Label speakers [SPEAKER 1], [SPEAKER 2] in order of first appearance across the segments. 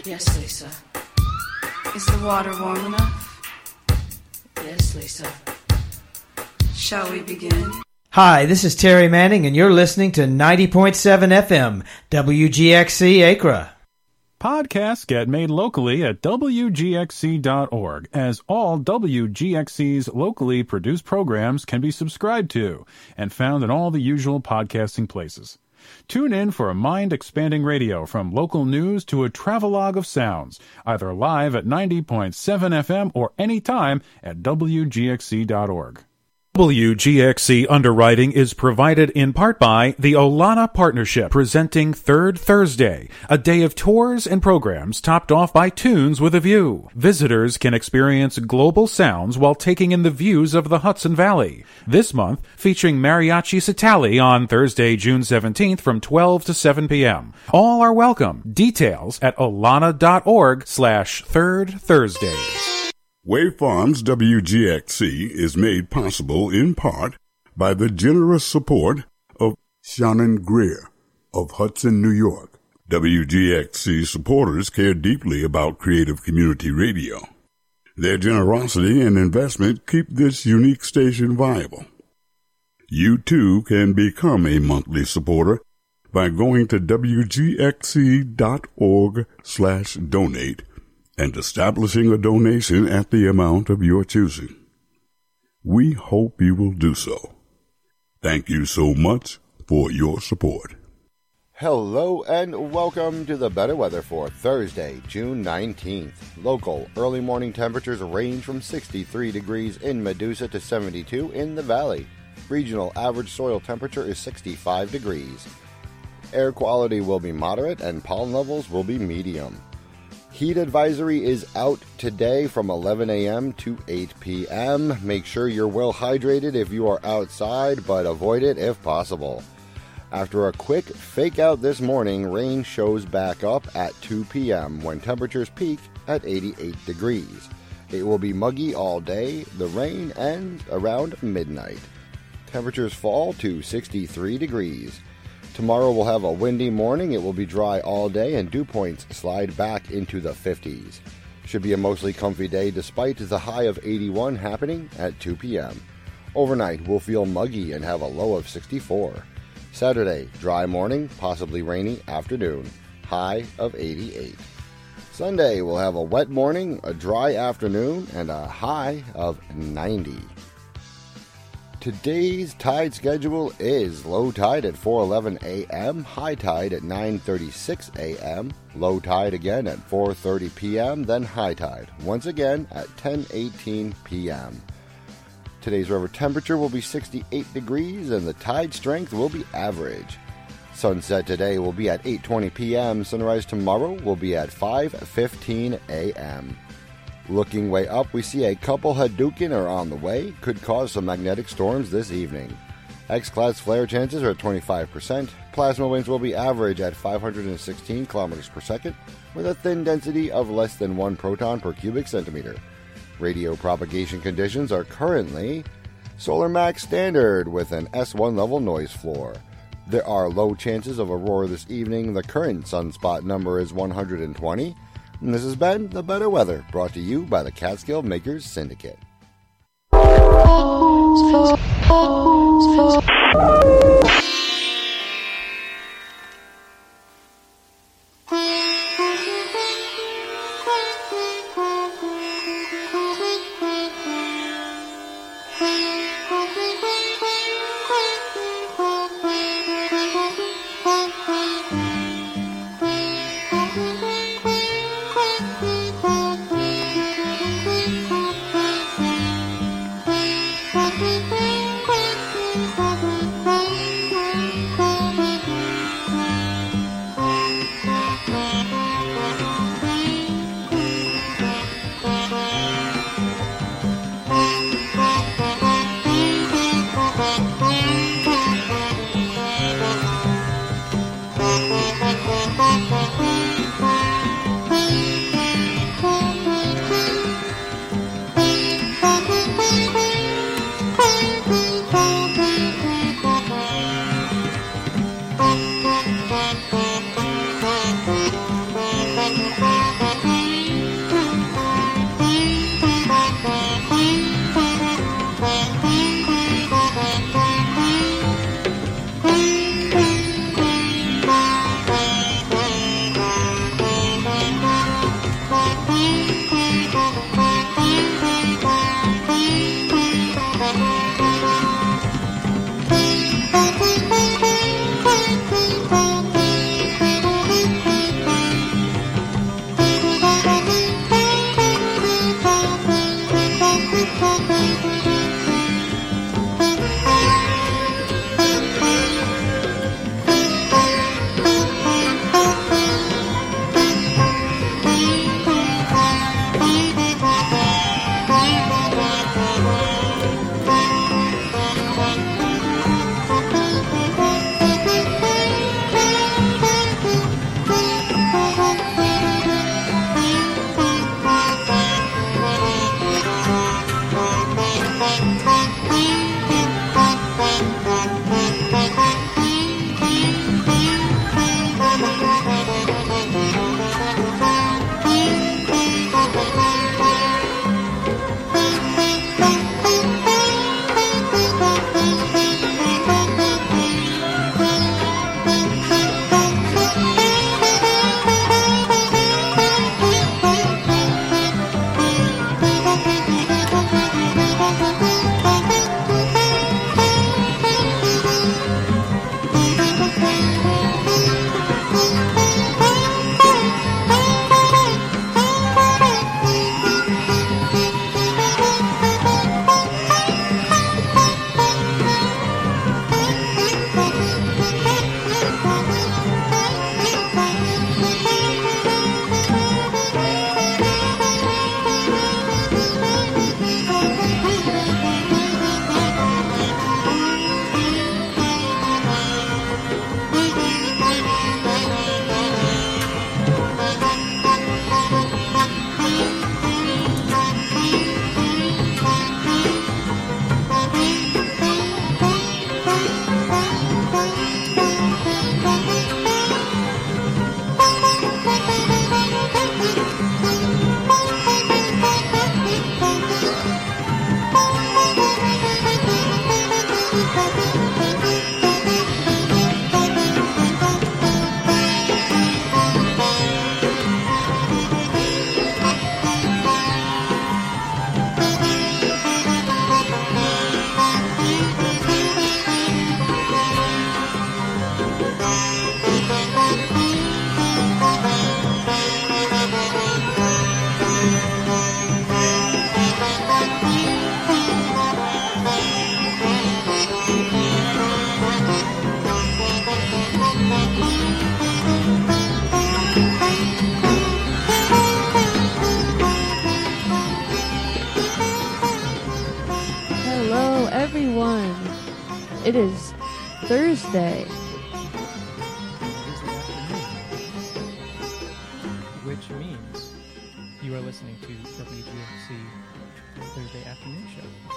[SPEAKER 1] Yes, Lisa. Is the water warm enough? Yes, Lisa. Shall we begin?
[SPEAKER 2] Hi, this is Terry Manning, and you're listening to 90.7 FM, WGXC Acra.
[SPEAKER 3] Podcasts get made locally at WGXC.org, as all WGXC's locally produced programs can be subscribed to and found in all the usual podcasting places. Tune in for a mind-expanding radio from local news to a travelogue of sounds, either live at 90.7 FM or anytime at WGXC.org. WGXC underwriting is provided in part by the Olana Partnership, presenting Third Thursday, a day of tours and programs topped off by tunes with a view. Visitors can experience global sounds while taking in the views of the Hudson Valley. This month, featuring Mariachi Satali on Thursday, June 17th from 12 to 7 p.m. All are welcome. Details at olana.org/Third Thursdays.
[SPEAKER 4] Wave Farms WGXC is made possible in part by the generous support of Shannon Greer of Hudson, New York. WGXC supporters care deeply about creative community radio. Their generosity and investment keep this unique station viable. You too can become a monthly supporter by going to WGXC.org/donate and establishing a donation at the amount of your choosing. We hope you will do so. Thank you so much for your support.
[SPEAKER 5] Hello and welcome to the Better Weather for Thursday, June 19th. Local early morning temperatures range from 63 degrees in Medusa to 72 in the valley. Regional average soil temperature is 65 degrees. Air quality will be moderate and pollen levels will be medium. Heat advisory is out today from 11 a.m. to 8 p.m. Make sure you're well hydrated if you are outside, but avoid it if possible. After a quick fake out this morning, rain shows back up at 2 p.m. when temperatures peak at 88 degrees. It will be muggy all day. The rain ends around midnight. Temperatures fall to 63 degrees. Tomorrow we'll have a windy morning. It will be dry all day and dew points slide back into the 50s. Should be a mostly comfy day despite the high of 81 happening at 2 p.m. Overnight we'll feel muggy and have a low of 64. Saturday, dry morning, possibly rainy afternoon, high of 88. Sunday we'll have a wet morning, a dry afternoon, and a high of 90. Today's tide schedule is low tide at 4:11 a.m., high tide at 9:36 a.m., low tide again at 4:30 p.m., then high tide once again at 10:18 p.m. Today's river temperature will be 68 degrees and the tide strength will be average. Sunset today will be at 8:20 p.m., sunrise tomorrow will be at 5:15 a.m. Looking way up, we see a couple Hadouken are on the way, could cause some magnetic storms this evening. X-class flare chances are at 25%. Plasma winds will be average at 516 kilometers per second, with a thin density of less than 1 proton per cubic centimeter. Radio propagation conditions are currently Solar Max Standard with an S1 level noise floor. There are low chances of aurora this evening. The current sunspot number is 120. And this has been The Better Weather, brought to you by the Catskill Makers Syndicate.
[SPEAKER 6] It is Thursday.
[SPEAKER 7] Which means you are listening to WGXC Thursday Afternoon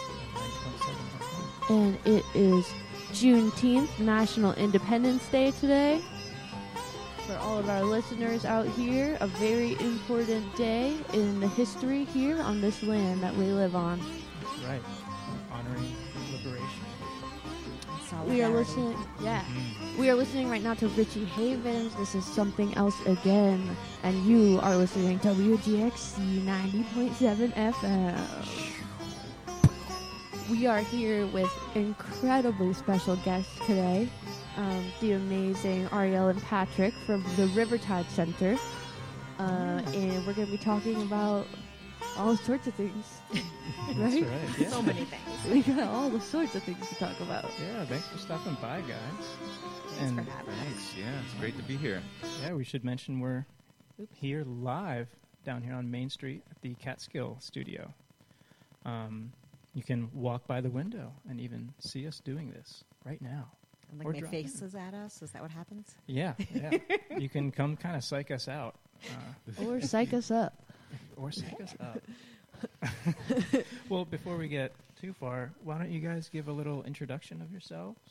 [SPEAKER 7] Show.
[SPEAKER 6] And it is Juneteenth, National Independence Day today. For all of our listeners out here, a very important day in the history here on this land that we live on.
[SPEAKER 7] That's right. Honoring liberation.
[SPEAKER 6] We are listening, we are listening right now to Richie Havens. This is Something Else Again, and you are listening to WGXC 90.7 FM. We are here with incredibly special guests today, the amazing Ariel and Patrick from the Rivertide Center, and we're going to be talking about all sorts of things. Right?
[SPEAKER 7] That's right. Yeah.
[SPEAKER 8] So many things.
[SPEAKER 6] We got all the sorts of things to talk about.
[SPEAKER 7] Yeah, thanks for stopping by, guys.
[SPEAKER 8] Thanks for having us.
[SPEAKER 9] Thanks. Yeah, it's great to be here.
[SPEAKER 7] Yeah, we should mention we're here live down here on Main Street at the Catskill Studio. You can walk by the window and even see us doing this right now.
[SPEAKER 8] And
[SPEAKER 7] Or
[SPEAKER 8] like my
[SPEAKER 7] drop
[SPEAKER 8] faces at us? Is that what happens?
[SPEAKER 7] Yeah. You can come kind of psych us out.
[SPEAKER 6] Or psych us up.
[SPEAKER 7] Or psych us up. Well, before we get too far, why don't you guys give a little introduction of yourselves?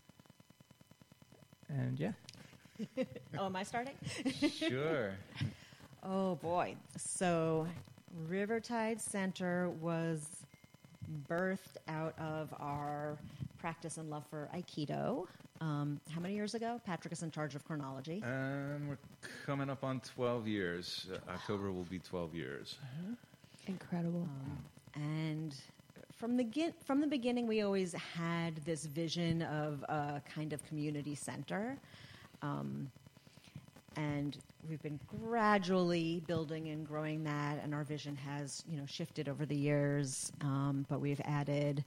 [SPEAKER 7] And yeah.
[SPEAKER 8] Oh, am I starting?
[SPEAKER 9] Sure.
[SPEAKER 8] Oh, boy. So Rivertide Center was birthed out of our practice and love for Aikido. How many years ago? Patrick is in charge of chronology.
[SPEAKER 9] We're coming up on 12 years. October will be 12 years.
[SPEAKER 6] Incredible.
[SPEAKER 8] And from the beginning, we always had this vision of a kind of community center. And we've been gradually building and growing that, and our vision has, shifted over the years. But we've added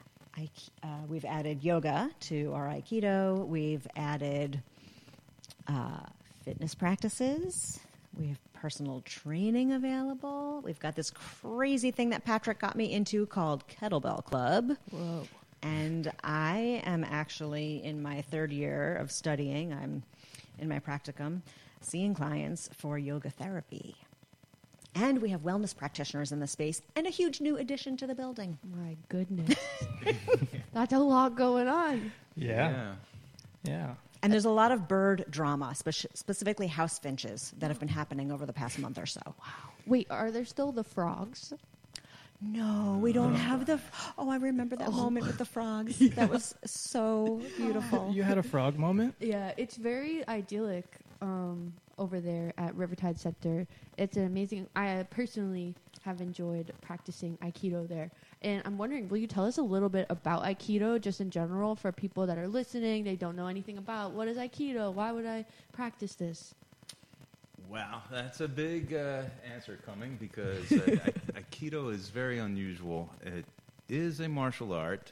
[SPEAKER 8] yoga to our Aikido. We've added fitness practices. We have personal training available. We've got this crazy thing that Patrick got me into called Kettlebell Club.
[SPEAKER 6] Whoa.
[SPEAKER 8] And I am actually in my third year of studying. I'm in my practicum, seeing clients for yoga therapy. And we have wellness practitioners in the space and a huge new addition to the building.
[SPEAKER 6] My goodness. That's a lot going on.
[SPEAKER 7] Yeah.
[SPEAKER 8] And there's a lot of bird drama, specifically house finches, that have been happening over the past month or so. Wow.
[SPEAKER 6] Wait, are there still the frogs?
[SPEAKER 8] No, we don't have the... I remember that moment with the frogs. That was so beautiful.
[SPEAKER 7] You had a frog moment?
[SPEAKER 6] Yeah, it's very idyllic over there at Riverside Center. It's an amazing... I personally have enjoyed practicing Aikido there. And I'm wondering, will you tell us a little bit about Aikido just in general for people that are listening, they don't know anything about? What is Aikido? Why would I practice this?
[SPEAKER 9] Wow, that's a big answer coming because Aikido is very unusual. It is a martial art,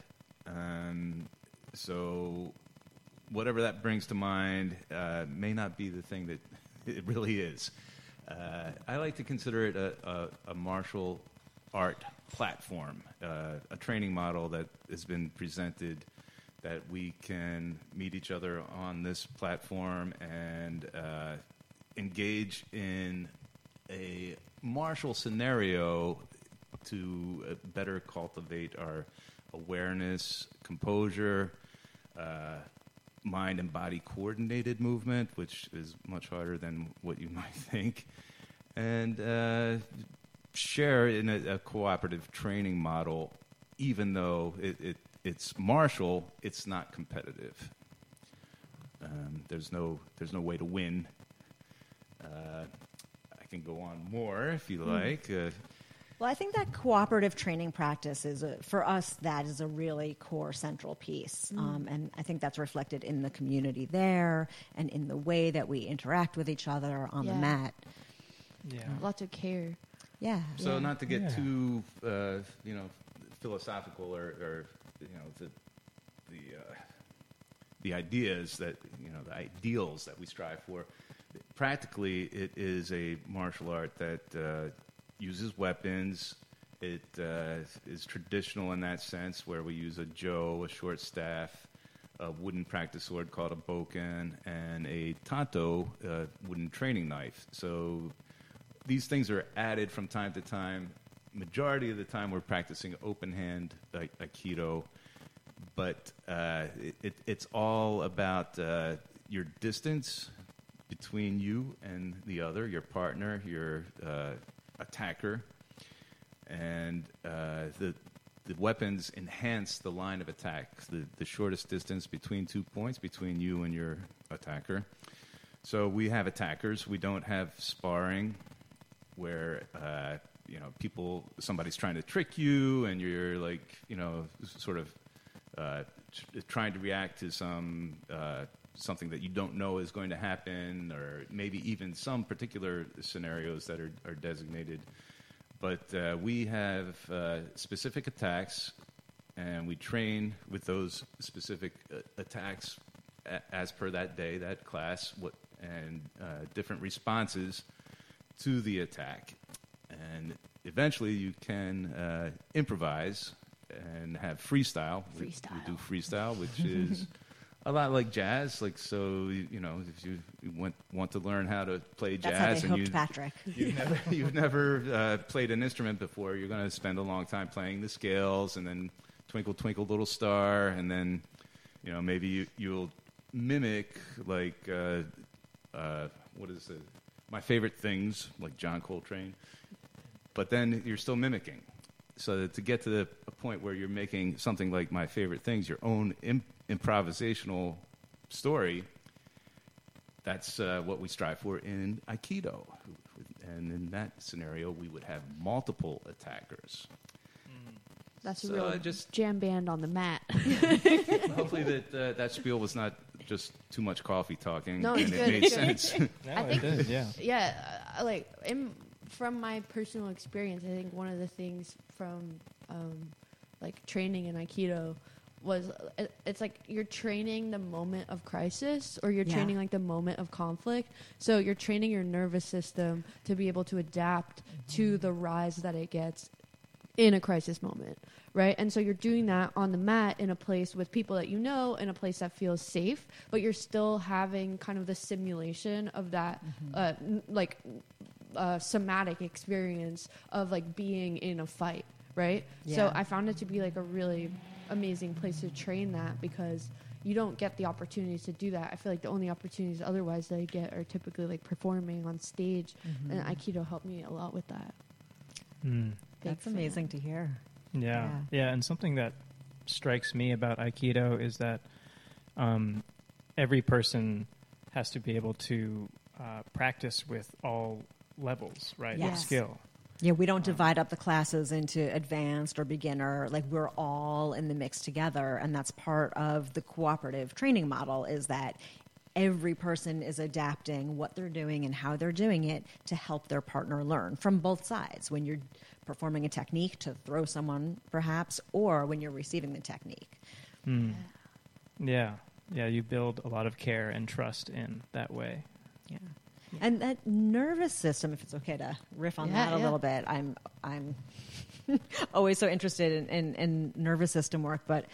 [SPEAKER 9] so whatever that brings to mind may not be the thing that it really is. I like to consider it a martial art platform, a training model that has been presented that we can meet each other on this platform and engage in a martial scenario to better cultivate our awareness, composure, mind and body coordinated movement, which is much harder than what you might think, and share in a cooperative training model. Even though it's martial, it's not competitive. There's no way to win. I can go on more if you like.
[SPEAKER 8] Well, I think that cooperative training practice for us, that is a really core central piece. And I think that's reflected in the community there and in the way that we interact with each other on the mat.
[SPEAKER 7] Yeah.
[SPEAKER 6] Lots of care.
[SPEAKER 8] Yeah.
[SPEAKER 9] So not to get too, philosophical or the ideas that, the ideals that we strive for. Practically, it is a martial art that uses weapons. It is traditional in that sense, where we use a jo, a short staff, a wooden practice sword called a bokken, and a tanto, wooden training knife. So these things are added from time to time. Majority of the time, we're practicing open hand Aikido, but it's all about your distance between you and the other, your partner, your attacker, and the weapons enhance the line of attack, the shortest distance between 2 points between you and your attacker. So we have attackers. We don't have sparring where somebody's trying to trick you and you're sort of trying to react to something that you don't know is going to happen, or maybe even some particular scenarios that are designated. But we have specific attacks, and we train with those specific attacks as per that day, that class, and different responses to the attack. And eventually you can improvise and have freestyle. We do freestyle, which is a lot like jazz. If you want to learn how to play jazz,
[SPEAKER 8] that's how they hooked Patrick.
[SPEAKER 9] You've never played an instrument before, you're going to spend a long time playing the scales, and then Twinkle Twinkle Little Star, and then maybe you'll mimic what is it? My Favorite Things, like John Coltrane. But then you're still mimicking. So to get to a point where you're making something like My Favorite Things, your own improvisational story, that's what we strive for in Aikido. And in that scenario, we would have multiple attackers.
[SPEAKER 6] That's a
[SPEAKER 9] So
[SPEAKER 6] real
[SPEAKER 9] just-
[SPEAKER 6] jam band on the mat.
[SPEAKER 9] Hopefully that spiel was not just too much coffee talking,
[SPEAKER 6] No,
[SPEAKER 9] and
[SPEAKER 6] it's
[SPEAKER 9] it
[SPEAKER 6] good,
[SPEAKER 9] made
[SPEAKER 6] it's good.
[SPEAKER 9] sense.
[SPEAKER 7] No,
[SPEAKER 6] I
[SPEAKER 7] it
[SPEAKER 6] think-
[SPEAKER 7] did, yeah.
[SPEAKER 6] Yeah, like from my personal experience, I think one of the things from like training in Aikido was it's like you're training the moment of crisis, or you're
[SPEAKER 8] Yeah.
[SPEAKER 6] training like the moment of conflict. So you're training your nervous system to be able to adapt to the rise that it gets in a crisis moment, right? And so you're doing that on the mat in a place with people that you know, in a place that feels safe, but you're still having kind of the simulation of that, somatic experience of like being in a fight, right? So
[SPEAKER 8] Yeah.
[SPEAKER 6] I found it to be like a really amazing place to train that, because you don't get the opportunities to do that. I feel like the only opportunities otherwise that I get are typically like performing on stage, and Aikido helped me a lot with that.
[SPEAKER 7] Mm.
[SPEAKER 6] Big
[SPEAKER 8] That's
[SPEAKER 6] fan.
[SPEAKER 8] amazing to hear.
[SPEAKER 7] Yeah. Yeah, and something that strikes me about Aikido is that every person has to be able to practice with all levels, right,
[SPEAKER 8] Yes.
[SPEAKER 7] of skill.
[SPEAKER 8] Yeah, we don't divide up the classes into advanced or beginner. Like, we're all in the mix together, and that's part of the cooperative training model, is that every person is adapting what they're doing and how they're doing it to help their partner learn from both sides. When you're performing a technique to throw someone, perhaps, or when you're receiving the technique.
[SPEAKER 7] Mm. Yeah. Yeah, you build a lot of care and trust in that way.
[SPEAKER 8] Yeah. And that nervous system, if it's okay to riff on that a little bit, I'm always so interested in nervous system work, but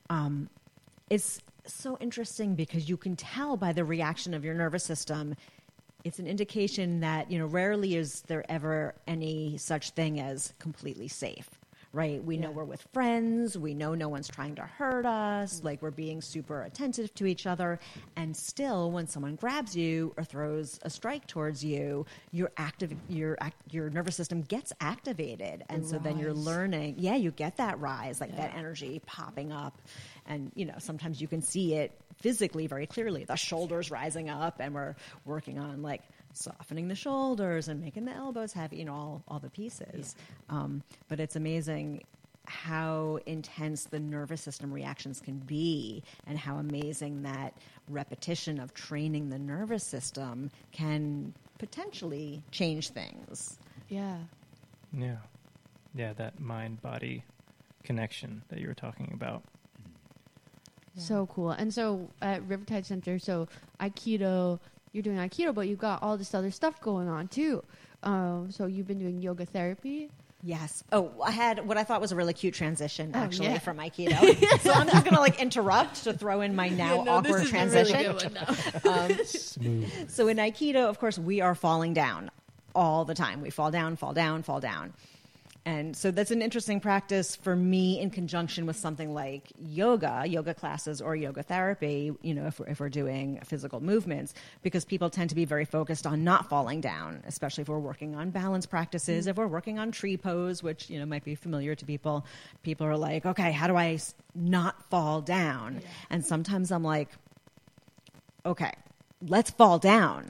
[SPEAKER 8] it's so interesting because you can tell by the reaction of your nervous system. It's an indication that, rarely is there ever any such thing as completely safe, right? We know we're with friends. We know no one's trying to hurt us. Like, we're being super attentive to each other. And still, when someone grabs you or throws a strike towards you, your nervous system gets activated. And so then you're learning, you get that rise, like that energy popping up. And, sometimes you can see it physically very clearly, the shoulders rising up, and we're working on like softening the shoulders and making the elbows heavy, all the pieces. But it's amazing how intense the nervous system reactions can be, and how amazing that repetition of training the nervous system can potentially change things.
[SPEAKER 6] Yeah.
[SPEAKER 7] Yeah. Yeah, that mind-body connection that you were talking about.
[SPEAKER 6] So cool. And so at Rivertide Center, so Aikido, you're doing Aikido, but you've got all this other stuff going on too. So you've been doing yoga therapy.
[SPEAKER 8] Yes. Oh, I had what I thought was a really cute transition, actually,
[SPEAKER 6] yeah.
[SPEAKER 8] from Aikido. So I'm just going to interrupt to throw in my now awkward transition.
[SPEAKER 7] Smooth.
[SPEAKER 8] So in Aikido, of course, we are falling down all the time. We fall down, fall down, fall down. And so that's an interesting practice for me in conjunction with something like yoga classes or yoga therapy, if we're doing physical movements, because people tend to be very focused on not falling down, especially if we're working on balance practices, if we're working on tree pose, which, might be familiar to people. People are like, okay, how do I not fall down? Yeah. And sometimes I'm like, okay, let's fall down.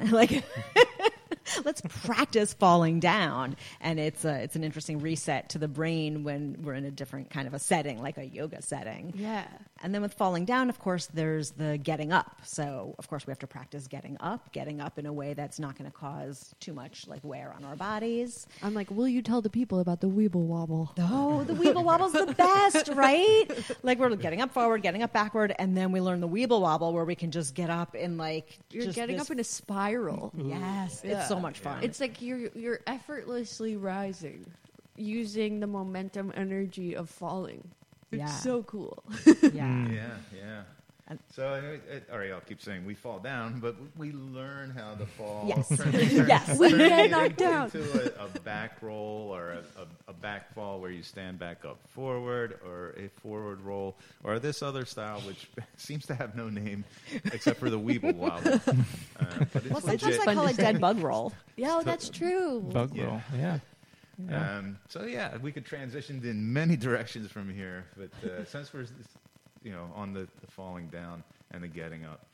[SPEAKER 8] Let's practice falling down. And it's an interesting reset to the brain when we're in a different kind of a setting, like a yoga setting.
[SPEAKER 6] Yeah.
[SPEAKER 8] And then with falling down, of course, there's the getting up. So, of course, we have to practice getting up in a way that's not going to cause too much wear on our bodies.
[SPEAKER 6] I'm like, will you tell the people about the Weeble Wobble?
[SPEAKER 8] Oh, the Weeble Wobble's the best, right? We're getting up forward, getting up backward, and then we learn the Weeble Wobble where we can just get up in
[SPEAKER 6] You're getting up in a spiral.
[SPEAKER 8] Yes, it's so much fun.
[SPEAKER 6] It's like you're effortlessly rising using the momentum energy of falling. It's so cool.
[SPEAKER 8] Yeah.
[SPEAKER 9] Yeah. So, I'll keep saying we fall down, but we learn how to fall.
[SPEAKER 8] Yes.
[SPEAKER 6] Yes. We get knocked down.
[SPEAKER 9] Into a back roll or a back fall where you stand back up forward, or a forward roll, or this other style which seems to have no name except for the Weeble Wobble. But it's
[SPEAKER 8] Well, sometimes
[SPEAKER 9] legit.
[SPEAKER 8] I call it dead bug roll.
[SPEAKER 6] Yeah, that's true.
[SPEAKER 7] Bug roll, yeah. Yeah.
[SPEAKER 9] So yeah, we could transition in many directions from here, but since we're on the falling down and the getting up,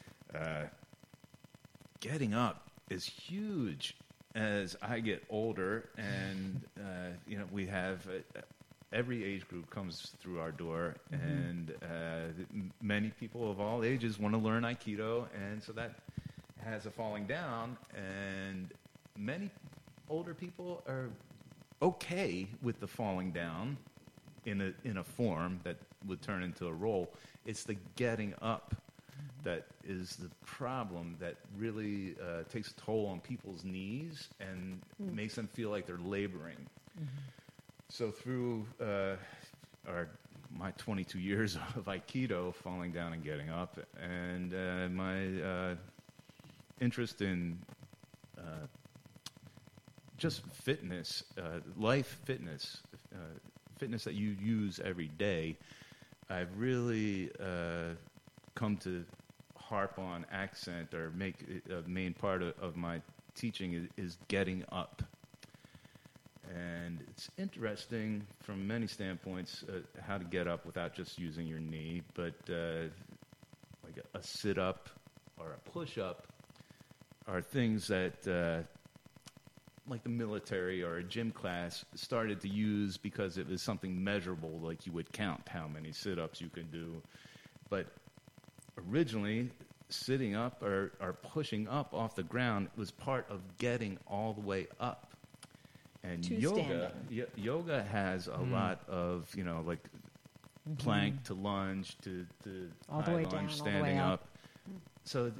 [SPEAKER 9] getting up is huge as I get older, and we have every age group comes through our door, and many people of all ages want to learn Aikido, and so that has a falling down, and many older people are okay with the falling down in a form that would turn into a roll. It's the getting up that is the problem that really takes a toll on people's knees and makes them feel like they're laboring. So through my 22 years of Aikido, falling down and getting up, and my interest in just fitness, life fitness, fitness that you use every day, I've really come to harp on, accent, or make a main part of my teaching is getting up. And it's interesting from many standpoints how to get up without just using your knee, but like a sit-up or a push-up are things that like the military or a gym class started to use because it was something measurable, like you would count how many sit-ups you could do. But originally, sitting up or pushing up off the ground was part of getting all the way up. And yoga has a lot of, like plank to lunge to
[SPEAKER 8] all the
[SPEAKER 9] high
[SPEAKER 8] way
[SPEAKER 9] lunge,
[SPEAKER 8] down,
[SPEAKER 9] standing
[SPEAKER 8] all the way
[SPEAKER 9] up. So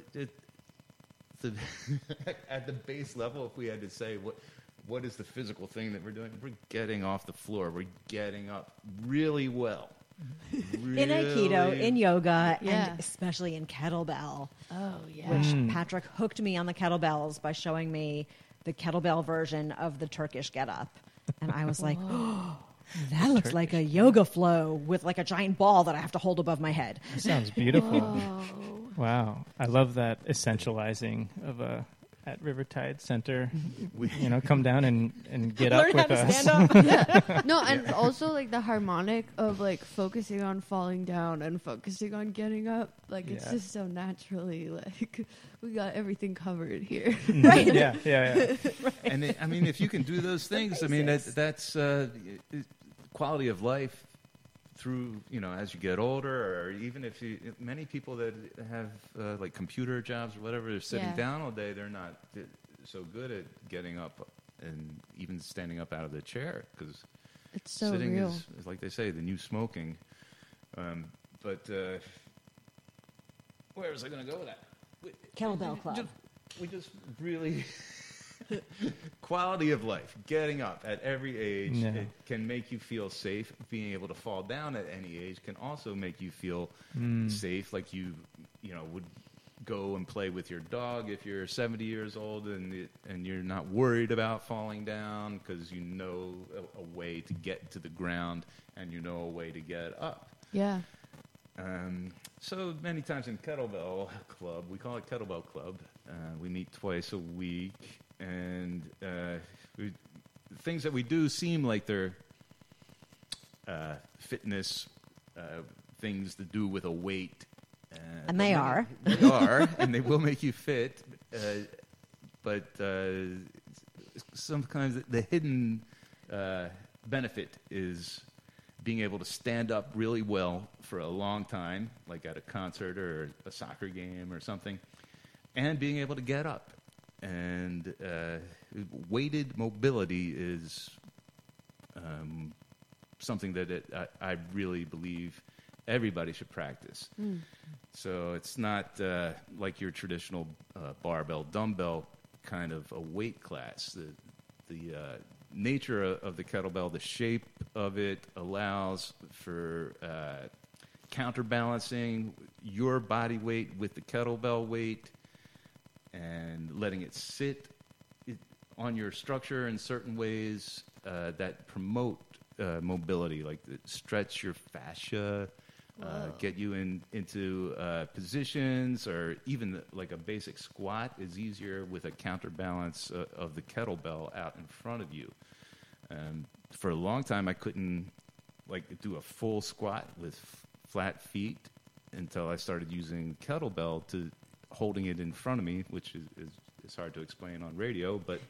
[SPEAKER 9] at the base level, if we had to say what is the physical thing that we're doing, we're getting off the floor. We're getting up really well.
[SPEAKER 8] In Aikido, in yoga,
[SPEAKER 6] Yeah.
[SPEAKER 8] and especially in kettlebell.
[SPEAKER 6] Oh, yeah.
[SPEAKER 8] Which Patrick hooked me on the kettlebells by showing me the kettlebell version of the Turkish get up. And I was like, oh, that looks like a yoga flow with like a giant ball that I have to hold above my head.
[SPEAKER 7] That sounds beautiful.
[SPEAKER 6] Whoa.
[SPEAKER 7] Wow. I love that essentializing of at Rivertide Center. Come down and get up
[SPEAKER 8] Learn how
[SPEAKER 7] with
[SPEAKER 8] to
[SPEAKER 7] us.
[SPEAKER 8] stand up.
[SPEAKER 6] Yeah. No, and also like the harmonic of like focusing on falling down and focusing on getting up. Like it's
[SPEAKER 7] Yeah.
[SPEAKER 6] just so naturally like we got everything covered here.
[SPEAKER 8] Right.
[SPEAKER 7] Yeah.
[SPEAKER 9] And if you can do those things, that's quality of life through, as you get older, or even if many people that have like computer jobs or whatever, they're sitting
[SPEAKER 6] Yeah.
[SPEAKER 9] down all day, they're not so good at getting up and even standing up out of the chair, because
[SPEAKER 6] It's so
[SPEAKER 9] sitting
[SPEAKER 6] real.
[SPEAKER 9] is, like they say, the new smoking. But where was I going to go with that?
[SPEAKER 8] Kettlebell club.
[SPEAKER 9] We just really quality of life, getting up at every age,
[SPEAKER 7] Yeah.
[SPEAKER 9] it can make you feel safe. Being able to fall down at any age can also make you feel safe, like you would go and play with your dog if you're 70 years old and you're not worried about falling down because you know a way to get to the ground and you know a way to get up.
[SPEAKER 6] Yeah.
[SPEAKER 9] So many times in Kettlebell Club, we call it Kettlebell Club. We meet twice a week, and things that we do seem like they're fitness things to do with a weight.
[SPEAKER 8] And they are.
[SPEAKER 9] They are, and they will make you fit. But sometimes the hidden benefit is being able to stand up really well for a long time, like at a concert or a soccer game or something, and being able to get up. And weighted mobility is something that I really believe everybody should practice. So it's not like your traditional barbell, dumbbell kind of a weight class. The nature of the kettlebell, the shape of it allows for counterbalancing your body weight with the kettlebell weight and letting it sit on your structure in certain ways that promote mobility, like stretch your fascia, get you into positions, or even like a basic squat is easier with a counterbalance of the kettlebell out in front of you. For a long time, I couldn't do a full squat with flat feet until I started using kettlebell to holding it in front of me, which is hard to explain on radio, but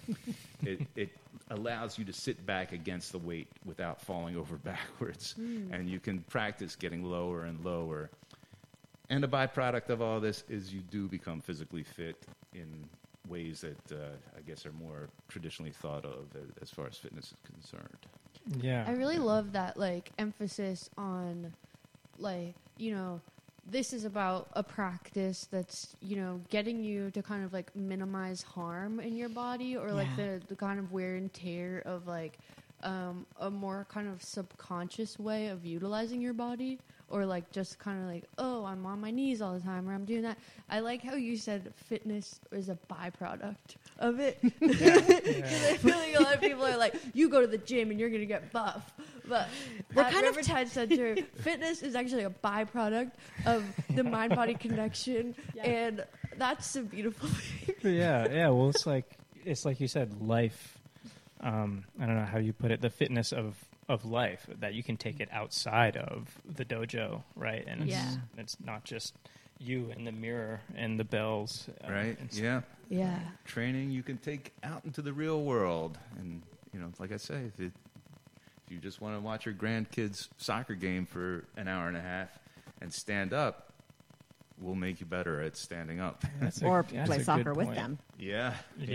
[SPEAKER 9] it allows you to sit back against the weight without falling over backwards. And you can practice getting lower and lower. And a byproduct of all this is you do become physically fit in ways that I guess are more traditionally thought of as far as fitness is concerned.
[SPEAKER 7] Yeah.
[SPEAKER 6] I really love that, like, emphasis on, like, you know, this is about a practice that's, you know, getting you to kind of, like, minimize harm in your body or, like, the kind of wear and tear of, like, a more kind of subconscious way of utilizing your body. Or, like, just kind of like, oh, I'm on my knees all the time, or I'm doing that. I like how you said fitness is a byproduct of it. I feel like a lot of people are like, you go to the gym and you're going to get buff. But at Riverside Center, fitness is actually a byproduct of the mind-body connection. And that's a beautiful thing.
[SPEAKER 7] Yeah. Well, it's like you said, life. I don't know how you put it. The fitness of life, that you can take it outside of the dojo, right? And it's not just you and the mirror and the bells,
[SPEAKER 9] right? Yeah. Training you can take out into the real world, and you know, like I say, if you just want to watch your grandkids' soccer game for an hour and a half and stand up, we'll make you better at standing up,
[SPEAKER 8] or play soccer with them.
[SPEAKER 9] Yeah.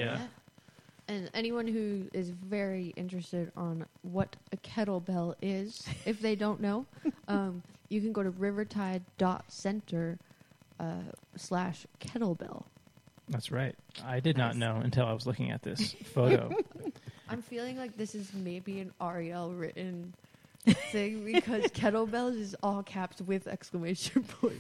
[SPEAKER 6] And anyone who is very interested on what a kettlebell is, if they don't know, you can go to rivertide.center /kettlebell.
[SPEAKER 7] That's right. I did not know until I was looking at this photo.
[SPEAKER 6] I'm feeling like this is maybe an Ariel written thing because kettlebells is all caps with exclamation point.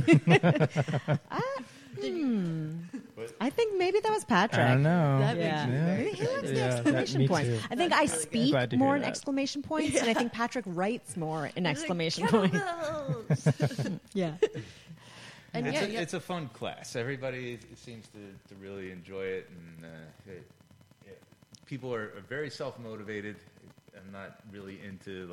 [SPEAKER 8] I think maybe that was Patrick.
[SPEAKER 7] I don't know.
[SPEAKER 6] That makes me very
[SPEAKER 8] He likes the
[SPEAKER 7] Yeah,
[SPEAKER 8] exclamation
[SPEAKER 7] me
[SPEAKER 8] points.
[SPEAKER 7] too.
[SPEAKER 8] I think I speak
[SPEAKER 7] glad to
[SPEAKER 8] more
[SPEAKER 7] hear
[SPEAKER 8] in
[SPEAKER 7] that.
[SPEAKER 8] exclamation points, and I think Patrick writes more in
[SPEAKER 6] It's
[SPEAKER 8] exclamation
[SPEAKER 6] like,
[SPEAKER 8] points.
[SPEAKER 6] kettlebells.
[SPEAKER 8] Yeah.
[SPEAKER 6] And
[SPEAKER 9] It's a fun class. Everybody seems to really enjoy it, and people are very self-motivated. I'm not really into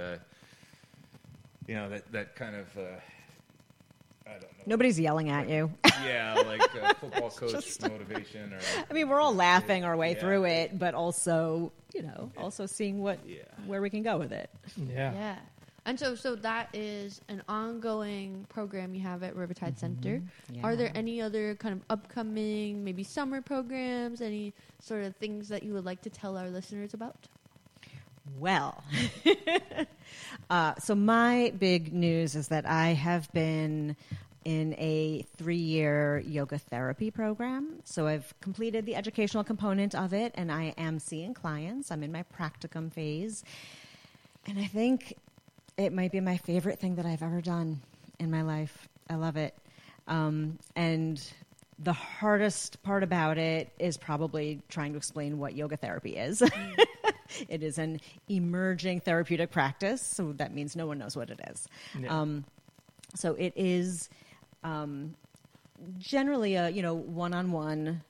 [SPEAKER 9] that kind of I don't know.
[SPEAKER 8] Nobody's yelling at you.
[SPEAKER 9] Yeah, like football coach motivation. Or
[SPEAKER 8] I mean, we're all laughing our way through it, but also, also seeing where we can go with it.
[SPEAKER 6] Yeah. And so that is an ongoing program you have at Riverside Center.
[SPEAKER 8] Yeah.
[SPEAKER 6] Are there any other kind of upcoming, maybe summer programs, any sort of things that you would like to tell our listeners about?
[SPEAKER 8] Well, so my big news is that I have been in a 3-year yoga therapy program. So I've completed the educational component of it, and I am seeing clients. I'm in my practicum phase. And I think it might be my favorite thing that I've ever done in my life. I love it. And the hardest part about it is probably trying to explain what yoga therapy is. It is an emerging therapeutic practice, so that means no one knows what it is.
[SPEAKER 7] Yeah.
[SPEAKER 8] So it is generally a one-on-one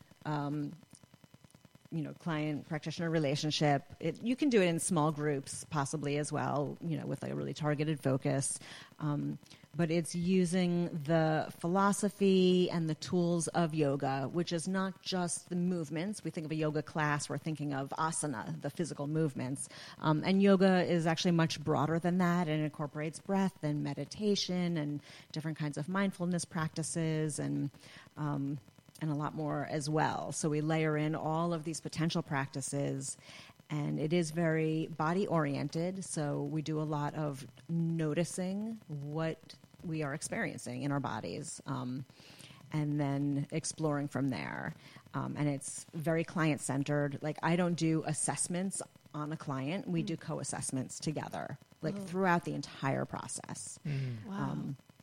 [SPEAKER 8] client practitioner relationship. You can do it in small groups possibly as well, with a really targeted focus. But it's using the philosophy and the tools of yoga, which is not just the movements. We think of a yoga class, we're thinking of asana, the physical movements. And yoga is actually much broader than that, and incorporates breath and meditation and different kinds of mindfulness practices and a lot more as well. So we layer in all of these potential practices, and it is very body-oriented, so we do a lot of noticing what we are experiencing in our bodies, and then exploring from there. And it's very client-centered. Like, I don't do assessments on a client. We do co-assessments together, throughout the entire process.
[SPEAKER 6] Wow.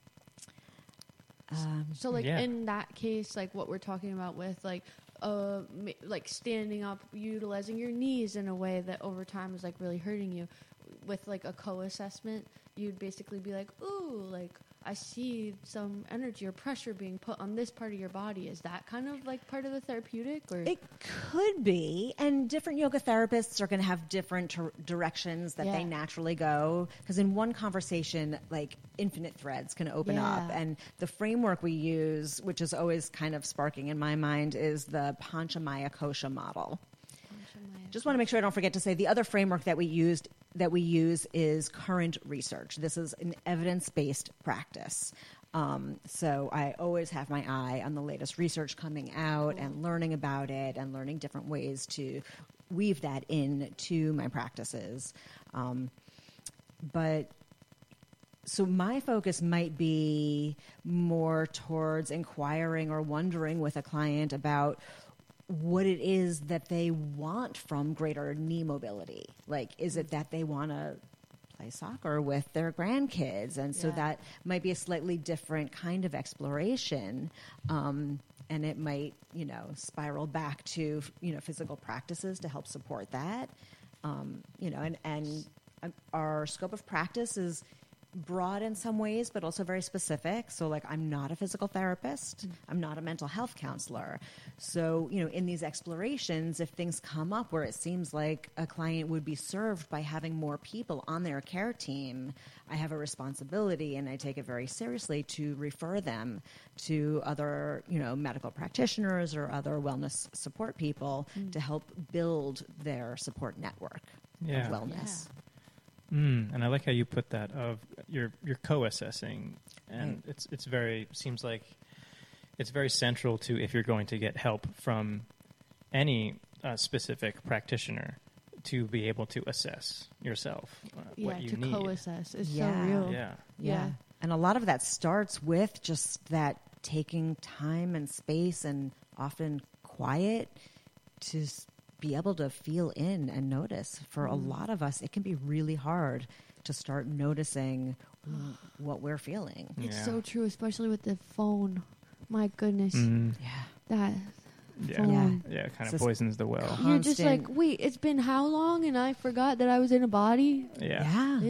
[SPEAKER 6] So, in that case, what we're talking about with, standing up, utilizing your knees in a way that over time is, really hurting you, with, a co-assessment, you'd basically be like, ooh, I see some energy or pressure being put on this part of your body. Is that kind of like part of the therapeutic? Or
[SPEAKER 8] It could be, and different yoga therapists are going to have different directions that they naturally go. Because in one conversation, like infinite threads can open up, and the framework we use, which is always kind of sparking in my mind, is the Panchamaya Kosha model. Just want to make sure I don't forget to say the other framework that we use is current research. This is an evidence-based practice. So I always have my eye on the latest research coming out and learning about it and learning different ways to weave that into my practices. But so my focus might be more towards inquiring or wondering with a client about what it is that they want from greater knee mobility. Like, is it that they want to play soccer with their grandkids? And so that might be a slightly different kind of exploration. And it might, spiral back to, physical practices to help support that. And our scope of practice is broad in some ways, but also very specific. So, like, I'm not a physical therapist. I'm not a mental health counselor. So, in these explorations, if things come up where it seems like a client would be served by having more people on their care team, I have a responsibility, and I take it very seriously to refer them to other, medical practitioners or other wellness support people to help build their support network of wellness.
[SPEAKER 7] And I like how you put that of you're co-assessing, and it's very seems like it's very central to if you're going to get help from any specific practitioner to be able to assess yourself what you need.
[SPEAKER 6] To co-assess is so real.
[SPEAKER 7] Yeah.
[SPEAKER 8] And a lot of that starts with just that taking time and space and often quiet to be able to feel in and notice. For a lot of us, it can be really hard to start noticing what we're feeling.
[SPEAKER 6] It's so true, especially with the phone. My goodness. That phone.
[SPEAKER 7] Yeah, it kind of poisons the well.
[SPEAKER 6] You're just like, wait, it's been how long? And I forgot that I was in a body?
[SPEAKER 7] Yeah.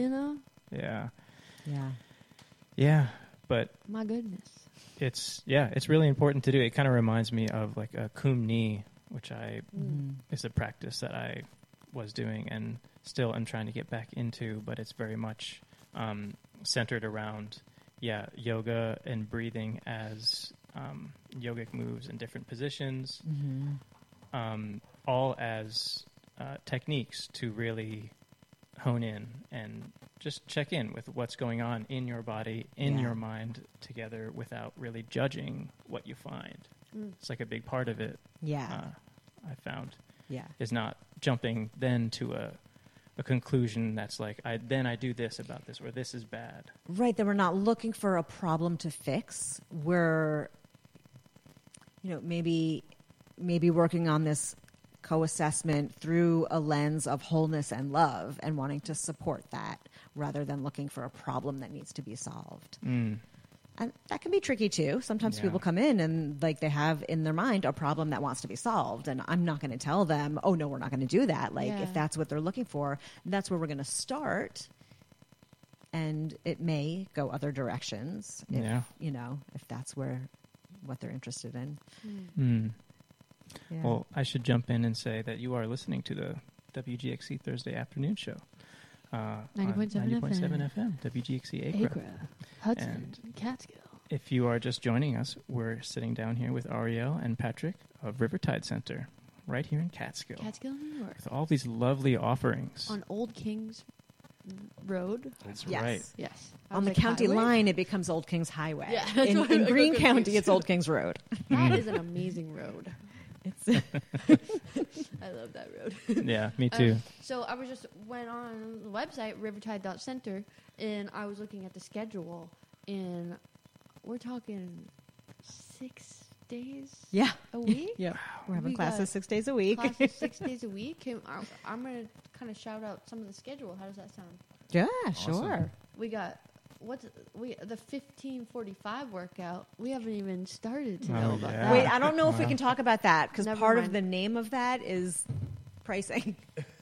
[SPEAKER 7] Yeah, but
[SPEAKER 6] my goodness.
[SPEAKER 7] It's really important to do. It kind of reminds me of like a Kum Ni, which is a practice that I was doing and still am trying to get back into, but it's very much centered around yoga and breathing as yogic moves in different positions, all as techniques to really hone in and just check in with what's going on in your body, in your mind together without really judging what you find. It's like a big part of it. I found is not jumping then to a conclusion that's like I do this about this or this is bad.
[SPEAKER 8] Right, that we're not looking for a problem to fix. We're maybe working on this co-assessment through a lens of wholeness and love and wanting to support that rather than looking for a problem that needs to be solved. And that can be tricky too. Sometimes people come in and like they have in their mind a problem that wants to be solved, and I'm not going to tell them, oh no, we're not going to do that. Like if that's what they're looking for, that's where we're going to start. And it may go other directions if if that's what they're interested in.
[SPEAKER 7] Well, I should jump in and say that you are listening to the WGXC Thursday afternoon show.
[SPEAKER 6] 90.7
[SPEAKER 7] FM, WGXC Acra.
[SPEAKER 6] Hudson, Catskill.
[SPEAKER 7] If you are just joining us, we're sitting down here with Ariel and Patrick of Rivertide Center, right here in Catskill.
[SPEAKER 6] Catskill, New York.
[SPEAKER 7] With all these lovely offerings.
[SPEAKER 6] On Old Kings Road.
[SPEAKER 7] That's right.
[SPEAKER 6] Yes.
[SPEAKER 8] On the county line, it becomes Old Kings Highway.
[SPEAKER 6] Yeah,
[SPEAKER 8] in Greene County, it's Old Kings Road.
[SPEAKER 6] That is an amazing road. I love that road.
[SPEAKER 7] Yeah, me too.
[SPEAKER 6] So I went on the website, rivertide.center, and I was looking at the schedule, and we're talking 6 days a week?
[SPEAKER 8] Yeah. We're having classes 6 days a week.
[SPEAKER 6] Classes 6 days a week. I'm going to kind of shout out some of the schedule. How does that sound?
[SPEAKER 8] Yeah,
[SPEAKER 7] awesome.
[SPEAKER 8] Sure.
[SPEAKER 6] We got the 15:45 workout. We haven't even started to know about that.
[SPEAKER 8] Wait, I don't know if we can talk about that because part
[SPEAKER 6] mind.
[SPEAKER 8] of the name of that is pricing.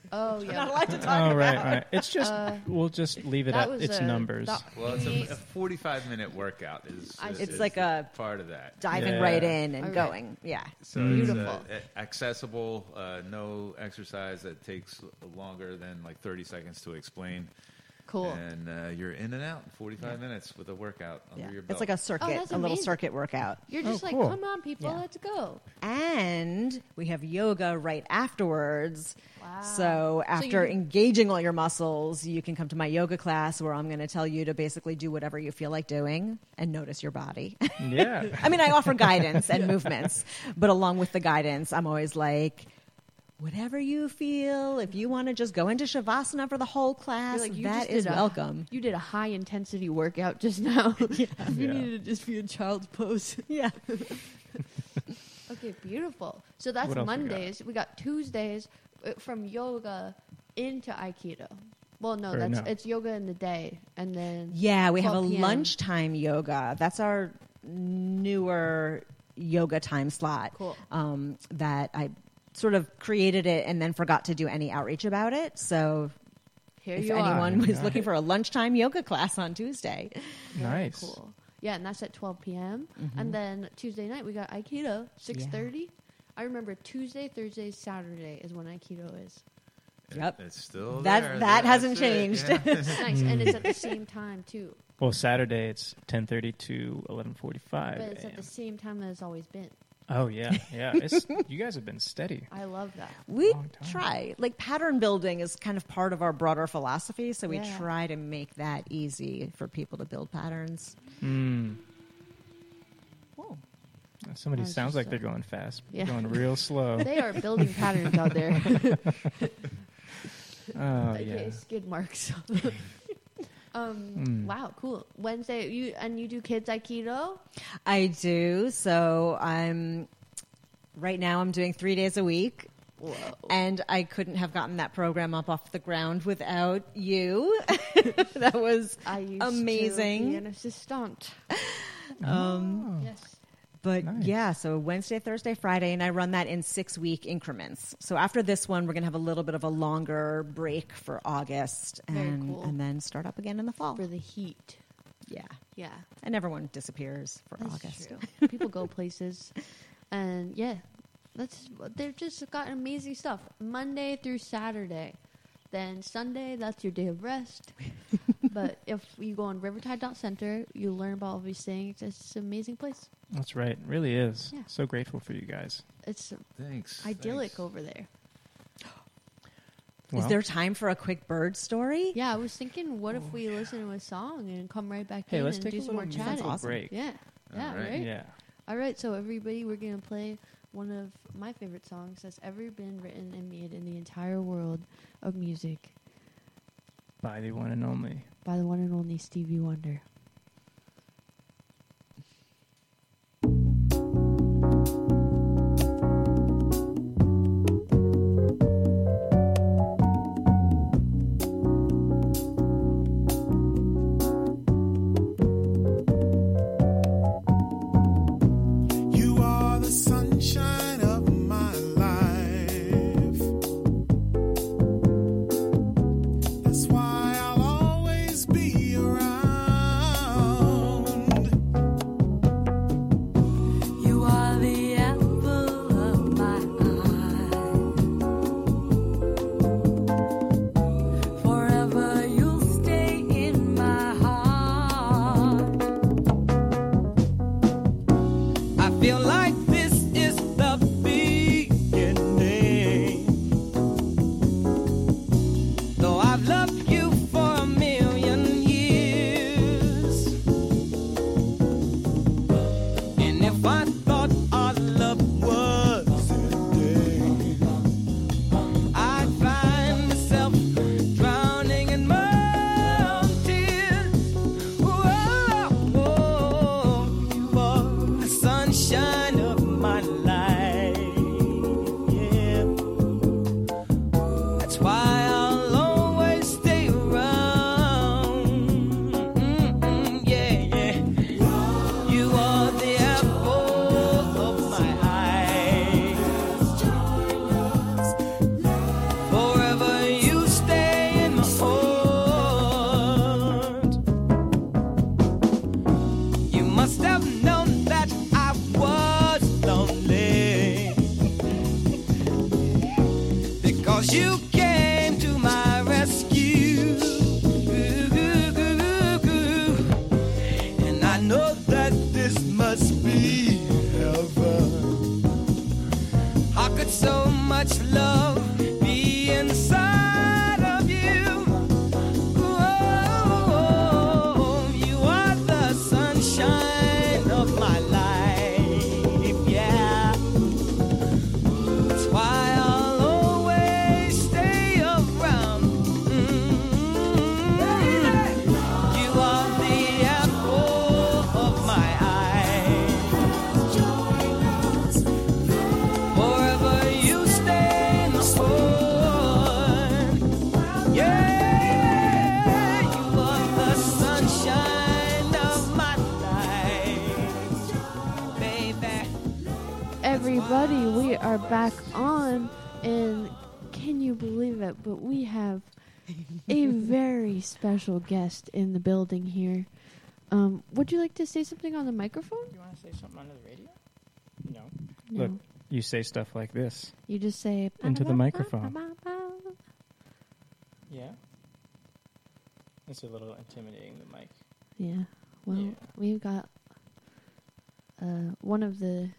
[SPEAKER 6] Oh,
[SPEAKER 8] We're
[SPEAKER 6] yeah.
[SPEAKER 8] not allowed to talk
[SPEAKER 7] Oh,
[SPEAKER 8] about.
[SPEAKER 7] right. It's just we'll just leave it
[SPEAKER 6] that
[SPEAKER 7] at
[SPEAKER 6] was
[SPEAKER 7] its
[SPEAKER 6] a-
[SPEAKER 7] numbers.
[SPEAKER 9] Well, it's a 45-minute workout.
[SPEAKER 8] It's
[SPEAKER 9] is
[SPEAKER 8] like a
[SPEAKER 9] part of that.
[SPEAKER 8] diving
[SPEAKER 7] Yeah.
[SPEAKER 8] right in and
[SPEAKER 6] All right.
[SPEAKER 8] going. Yeah.
[SPEAKER 9] So
[SPEAKER 6] Beautiful.
[SPEAKER 9] it's accessible, no exercise that takes longer than like 30 seconds to explain.
[SPEAKER 6] Cool.
[SPEAKER 9] And you're in and out in 45 minutes with a workout under
[SPEAKER 8] Yeah.
[SPEAKER 9] your belt.
[SPEAKER 8] It's like a circuit,
[SPEAKER 6] that's
[SPEAKER 8] a little
[SPEAKER 6] amazing.
[SPEAKER 8] circuit workout.
[SPEAKER 6] You're just like,
[SPEAKER 7] cool.
[SPEAKER 6] come on, people,
[SPEAKER 8] Yeah.
[SPEAKER 6] let's go.
[SPEAKER 8] And we have yoga right afterwards.
[SPEAKER 6] Wow.
[SPEAKER 8] So after
[SPEAKER 6] you-
[SPEAKER 8] engaging all your muscles, you can come to my yoga class where I'm going to tell you to basically do whatever you feel like doing and notice your body.
[SPEAKER 7] Yeah.
[SPEAKER 8] I mean, I offer guidance and movements, but along with the guidance, I'm always like, whatever you feel, if you want to just go into Shavasana for the whole class,
[SPEAKER 6] You're like, you
[SPEAKER 8] that
[SPEAKER 6] just
[SPEAKER 8] is
[SPEAKER 6] did
[SPEAKER 8] welcome.
[SPEAKER 6] You did a high intensity workout just now. You
[SPEAKER 7] Yeah.
[SPEAKER 6] needed to just be in child's pose.
[SPEAKER 8] Yeah.
[SPEAKER 6] Okay, beautiful. So that's
[SPEAKER 7] What else we got?
[SPEAKER 6] Mondays. We got Tuesdays from yoga into Aikido. Well, no,
[SPEAKER 7] Or no.
[SPEAKER 6] it's yoga in the day, and then
[SPEAKER 8] Yeah, we have a
[SPEAKER 6] 12 p.m.
[SPEAKER 8] lunchtime yoga. That's our newer yoga time slot.
[SPEAKER 6] Cool.
[SPEAKER 8] That I sort of created it and then forgot to do any outreach about it. So
[SPEAKER 6] Here
[SPEAKER 8] if
[SPEAKER 6] you
[SPEAKER 8] anyone
[SPEAKER 6] are.
[SPEAKER 8] was looking for a lunchtime yoga class on Tuesday,
[SPEAKER 7] Nice.
[SPEAKER 6] Cool. Yeah, and that's at 12 p.m.
[SPEAKER 8] Mm-hmm.
[SPEAKER 6] And then Tuesday night we got Aikido 6:30. I remember Tuesday, Thursday, Saturday is when Aikido is.
[SPEAKER 8] Yep.
[SPEAKER 9] It's still
[SPEAKER 8] That-
[SPEAKER 9] there.
[SPEAKER 8] that hasn't
[SPEAKER 9] That's it,
[SPEAKER 8] changed.
[SPEAKER 9] yeah.
[SPEAKER 6] It's nice, and it's at the same time too.
[SPEAKER 7] Well, Saturday it's 10:30 to 11:45.
[SPEAKER 6] But it's at
[SPEAKER 7] a.m.
[SPEAKER 6] the same time that it's always been.
[SPEAKER 7] Oh yeah, yeah. It's, you guys have been steady.
[SPEAKER 6] I love that.
[SPEAKER 8] we
[SPEAKER 7] Long time.
[SPEAKER 8] try. Like pattern building is kind of part of our broader philosophy. So we
[SPEAKER 6] Yeah.
[SPEAKER 8] try to make that easy for people to build patterns.
[SPEAKER 6] Whoa.
[SPEAKER 7] Somebody
[SPEAKER 6] I was
[SPEAKER 7] sounds
[SPEAKER 6] just,
[SPEAKER 7] like they're going fast.
[SPEAKER 6] yeah.
[SPEAKER 7] Going real slow.
[SPEAKER 6] They are building patterns out there.
[SPEAKER 7] Oh
[SPEAKER 6] AKA
[SPEAKER 7] yeah.
[SPEAKER 6] skid marks. Wow, cool. Wednesday, you do kids Aikido?
[SPEAKER 8] I do. So right now I'm doing 3 days a week.
[SPEAKER 6] Whoa.
[SPEAKER 8] And I couldn't have gotten that program up off the ground without you. That was
[SPEAKER 6] I used
[SPEAKER 8] amazing.
[SPEAKER 6] to be an assistant. Yes.
[SPEAKER 8] But
[SPEAKER 7] Nice.
[SPEAKER 8] yeah, so Wednesday, Thursday, Friday, and I run that in 6-week increments. So after this one, we're going to have a little bit of a longer break for August
[SPEAKER 6] Very
[SPEAKER 8] and,
[SPEAKER 6] cool.
[SPEAKER 8] and then start up again in the fall.
[SPEAKER 6] For the heat.
[SPEAKER 8] Yeah.
[SPEAKER 6] Yeah.
[SPEAKER 8] And everyone disappears for
[SPEAKER 6] That's
[SPEAKER 8] August.
[SPEAKER 6] true. People go places. And yeah, they've just got amazing stuff. Monday through Saturday. Then Sunday, that's your day of rest. But if you go on rivertide.center, you learn about all these things. It's an amazing place.
[SPEAKER 7] That's right. It really is.
[SPEAKER 6] Yeah.
[SPEAKER 7] So grateful for you guys.
[SPEAKER 6] It's
[SPEAKER 9] Thanks.
[SPEAKER 6] idyllic
[SPEAKER 9] thanks.
[SPEAKER 6] over there.
[SPEAKER 8] Is
[SPEAKER 7] Well,
[SPEAKER 8] there time for a quick bird story?
[SPEAKER 6] Yeah, I was thinking, what if we listen to a song and come right back
[SPEAKER 7] Hey,
[SPEAKER 6] in
[SPEAKER 7] let's
[SPEAKER 6] and
[SPEAKER 7] take
[SPEAKER 6] do
[SPEAKER 7] a
[SPEAKER 6] some more
[SPEAKER 7] little
[SPEAKER 6] chatting?
[SPEAKER 7] musical
[SPEAKER 8] awesome.
[SPEAKER 7] break.
[SPEAKER 6] Yeah. Yeah,
[SPEAKER 9] All right.
[SPEAKER 6] right?
[SPEAKER 7] Yeah.
[SPEAKER 6] All right, so everybody, we're going to play one of my favorite songs that's ever been written and made in the entire world of music
[SPEAKER 7] By the one and only.
[SPEAKER 6] by the one and only Stevie Wonder.
[SPEAKER 10] You are the sunshine of my life. That's why I'll always be around.
[SPEAKER 1] You are the apple of my eye. Forever you'll stay in my heart.
[SPEAKER 10] I feel like this is the beginning. Though I've loved you for a million years. And if I thought our love was ending, I'd find myself drowning in my own tears. Whoa, whoa, you are the sunshine of my life. Yeah, that's why I'll always stay
[SPEAKER 6] back on, and can you believe it? But we have a very special guest in the building here. Would you like to say something on the microphone?
[SPEAKER 7] You want to say something on the radio? No.
[SPEAKER 6] No.
[SPEAKER 7] Look, you say stuff like this.
[SPEAKER 6] You just say
[SPEAKER 7] Into the microphone. Yeah? It's a little intimidating, the mic.
[SPEAKER 6] Yeah. Well,
[SPEAKER 7] Yeah.
[SPEAKER 6] we've got one of the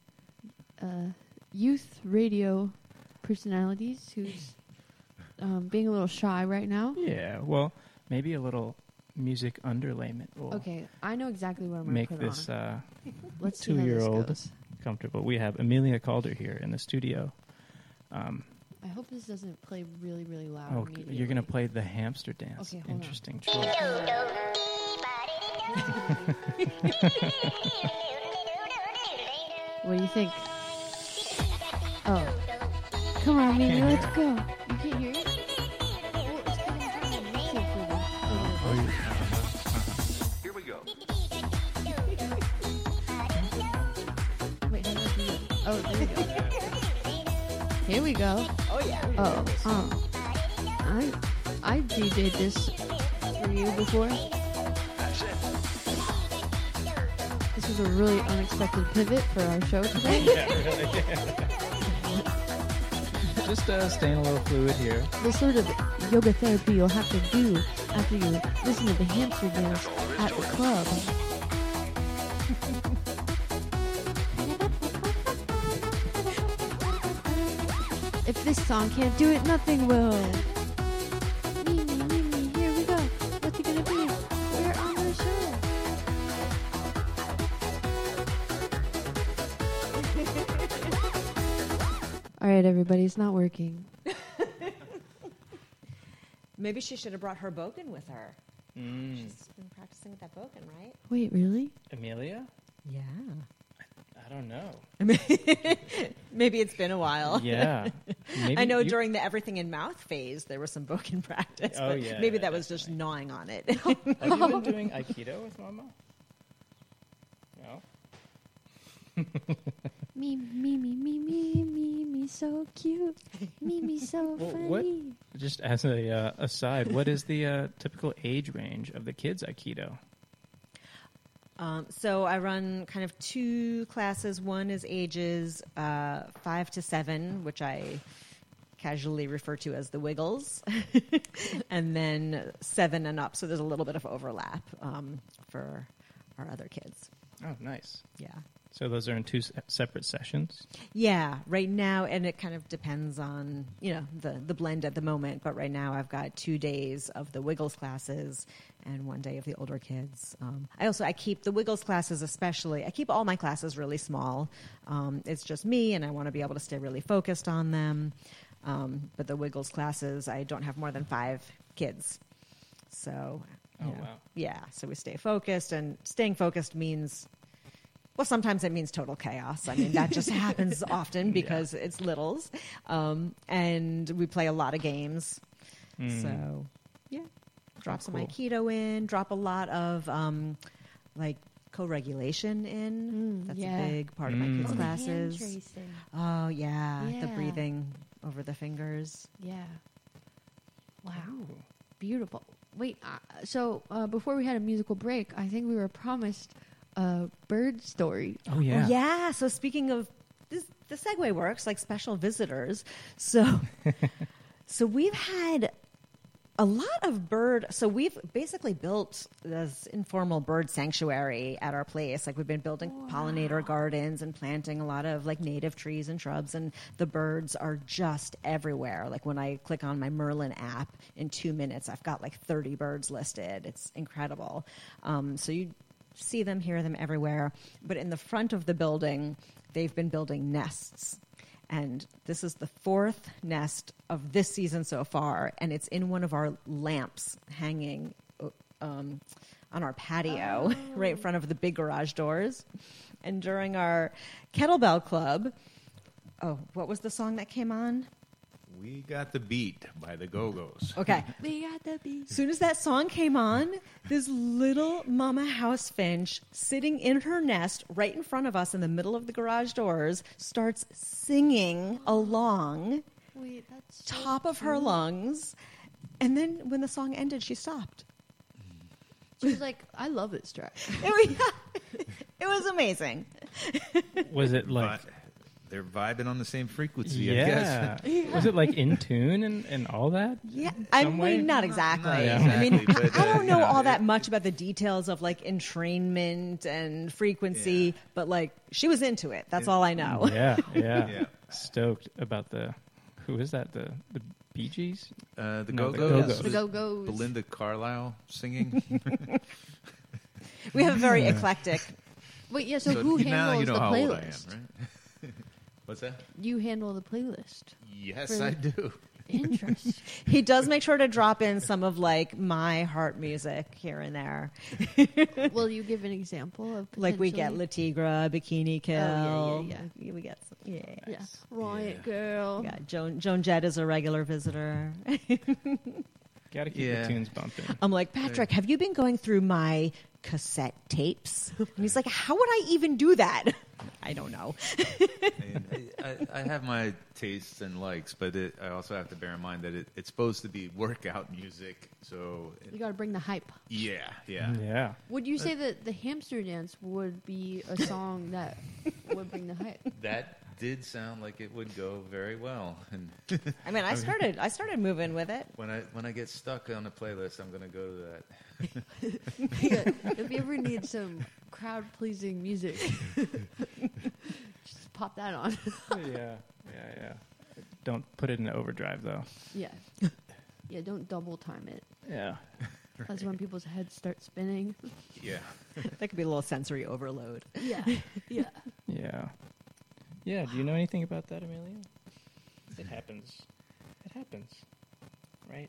[SPEAKER 6] youth radio personalities who's being a little shy right now.
[SPEAKER 7] Yeah, well, maybe a little music underlayment will
[SPEAKER 6] Okay, I know exactly what I'm going
[SPEAKER 7] make
[SPEAKER 6] to put
[SPEAKER 7] this
[SPEAKER 6] on. Let's see how this
[SPEAKER 7] two-year-old
[SPEAKER 6] goes.
[SPEAKER 7] comfortable. We have Amelia Calder here in the studio.
[SPEAKER 6] I hope this doesn't play really, really loud.
[SPEAKER 7] Oh, you're going to play the hamster dance.
[SPEAKER 6] Okay, hold on.
[SPEAKER 7] Interesting choice.
[SPEAKER 6] What do you think? Oh. Come on, Mimi, let's go. You can't hear it? Well, it's coming from the music for
[SPEAKER 11] Here we go.
[SPEAKER 6] Wait, how do I do it? Oh, there we go. Here we go.
[SPEAKER 8] Oh, yeah.
[SPEAKER 6] Oh, I DJ'd this for you before. This was a really unexpected pivot for our show today.
[SPEAKER 7] Just staying a little fluid here.
[SPEAKER 6] The sort of yoga therapy you'll have to do after you listen to the hamster dance at the club. If this song can't do it, nothing will. Mimi, here we go. What's it gonna be? We're on the show. All right, everybody, it's not working.
[SPEAKER 8] Maybe she should have brought her bogan with her.
[SPEAKER 7] Mm.
[SPEAKER 8] She's been practicing with that bogan, right?
[SPEAKER 6] Wait, really?
[SPEAKER 7] Amelia?
[SPEAKER 8] Yeah.
[SPEAKER 7] I don't know.
[SPEAKER 8] Maybe it's been a while.
[SPEAKER 7] Yeah. Maybe
[SPEAKER 8] I know
[SPEAKER 7] you-
[SPEAKER 8] during the everything in mouth phase, there was some bogan practice.
[SPEAKER 7] Oh,
[SPEAKER 8] but
[SPEAKER 7] yeah,
[SPEAKER 8] maybe
[SPEAKER 7] yeah,
[SPEAKER 8] that was just gnawing on it.
[SPEAKER 7] Have you been doing Aikido with Mama? No?
[SPEAKER 6] Me, so cute. Me, so
[SPEAKER 7] Well,
[SPEAKER 6] funny.
[SPEAKER 7] what? Just as a aside, what is the typical age range of the kids' Aikido?
[SPEAKER 8] So I run kind of two classes. One is ages 5 to 7, which I casually refer to as the Wiggles, and then 7 and up. So there's a little bit of overlap for our other kids.
[SPEAKER 7] Oh, nice.
[SPEAKER 8] Yeah.
[SPEAKER 7] So those are in two separate sessions?
[SPEAKER 8] Yeah, right now, and it kind of depends on, the blend at the moment, but right now I've got 2 days of the Wiggles classes and 1 day of the older kids. I keep the Wiggles classes especially, I keep all my classes really small. It's just me, and I want to be able to stay really focused on them. But the Wiggles classes, I don't have more than 5 kids. So,
[SPEAKER 7] wow.
[SPEAKER 8] Yeah, so we stay focused, and staying focused means... Well, sometimes it means total chaos. I mean, that just happens often because it's littles. And we play a lot of games. So, yeah. Drop some
[SPEAKER 7] cool.
[SPEAKER 8] Aikido in, drop a lot of, co-regulation in. That's a big part of my kids' classes.
[SPEAKER 6] Hand tracing.
[SPEAKER 8] Oh, yeah. The
[SPEAKER 6] Yeah.
[SPEAKER 8] breathing over the fingers.
[SPEAKER 6] Yeah. Wow. Beautiful. Wait, so before we had a musical break, I think we were promised a bird story.
[SPEAKER 7] Oh, yeah.
[SPEAKER 8] Oh, yeah. So speaking of this, the segue works like special visitors. So we've had a lot of bird. So we've basically built this informal bird sanctuary at our place. Like we've been building pollinator gardens and planting a lot of like native trees and shrubs, and the birds are just everywhere. Like when I click on my Merlin app in 2 minutes, I've got like 30 birds listed. It's incredible. So you see them, hear them everywhere. But in the front of the building, they've been building nests. And this is the 4th nest of this season so far. And it's in one of our lamps hanging on our patio right in front of the big garage doors. And during our kettlebell club, what was the song that came on?
[SPEAKER 9] We Got the Beat by the Go-Go's.
[SPEAKER 8] Okay.
[SPEAKER 6] We got the beat.
[SPEAKER 8] As soon as that song came on, this little mama house finch sitting in her nest right in front of us in the middle of the garage doors starts singing along,
[SPEAKER 6] Wait, that's so
[SPEAKER 8] top of her
[SPEAKER 6] cute.
[SPEAKER 8] lungs. And then when the song ended, she stopped.
[SPEAKER 6] She was like, I love this track.
[SPEAKER 8] It was amazing.
[SPEAKER 7] Was it like?
[SPEAKER 9] They're vibing on the same frequency, I
[SPEAKER 7] Yeah.
[SPEAKER 9] guess.
[SPEAKER 7] Was it like in tune and all that?
[SPEAKER 8] Yeah,
[SPEAKER 7] Some way?
[SPEAKER 8] not exactly.
[SPEAKER 9] Not
[SPEAKER 8] I mean,
[SPEAKER 9] exactly, but,
[SPEAKER 8] I don't know
[SPEAKER 9] you know,
[SPEAKER 8] all that
[SPEAKER 9] it-
[SPEAKER 8] much about the details of like entrainment and frequency, but like she was into it. That's all I know.
[SPEAKER 7] Yeah, yeah.
[SPEAKER 9] Yeah.
[SPEAKER 7] Stoked about who is that? The Bee Gees?
[SPEAKER 9] The
[SPEAKER 7] No,
[SPEAKER 9] Go-Go's.
[SPEAKER 7] the Go-Go's.
[SPEAKER 6] The Go-Go's.
[SPEAKER 9] Belinda Carlisle singing.
[SPEAKER 8] We have a very eclectic.
[SPEAKER 6] Wait, yeah, so who
[SPEAKER 9] now
[SPEAKER 6] handles
[SPEAKER 9] you know
[SPEAKER 6] the
[SPEAKER 9] how old I am,
[SPEAKER 6] playlist?
[SPEAKER 9] right? What's that?
[SPEAKER 6] You handle the playlist.
[SPEAKER 9] Yes,
[SPEAKER 6] For-
[SPEAKER 9] I do.
[SPEAKER 6] Interesting.
[SPEAKER 8] He does make sure to drop in some of like my heart music here and there.
[SPEAKER 6] Will you give an example of
[SPEAKER 8] Like we get La
[SPEAKER 6] potentially-
[SPEAKER 8] Tigra, Bikini Kill.
[SPEAKER 6] yeah.
[SPEAKER 8] We get some, yeah.
[SPEAKER 6] Yeah. Riot Girl.
[SPEAKER 8] Yeah, Joan Jett is a regular visitor.
[SPEAKER 7] Got to keep
[SPEAKER 9] Yeah.
[SPEAKER 7] the tunes bumping.
[SPEAKER 8] I'm like, Patrick, have you been going through my cassette tapes? And he's like, how would I even do that? I don't know.
[SPEAKER 9] I have my tastes and likes, but I also have to bear in mind that it's supposed to be workout music. So,
[SPEAKER 6] You got to bring the hype.
[SPEAKER 9] yeah.
[SPEAKER 7] Yeah.
[SPEAKER 6] Would you say that the hamster dance would be a song that would bring the hype?
[SPEAKER 9] That did sound like it would go very well. And
[SPEAKER 8] I mean, I started moving with it.
[SPEAKER 9] when I get stuck on a playlist, I'm going to go to that.
[SPEAKER 6] Yeah, if you ever need some crowd-pleasing music, just pop that on.
[SPEAKER 7] Yeah. Don't put it in overdrive, though.
[SPEAKER 6] Yeah. Yeah, don't double time it.
[SPEAKER 7] Yeah.
[SPEAKER 6] That's when people's heads start spinning.
[SPEAKER 9] Yeah.
[SPEAKER 8] That could be a little sensory overload.
[SPEAKER 6] Yeah. Yeah.
[SPEAKER 7] Yeah. Yeah. Do you know anything about that, Amelia? It happens. It happens. Right?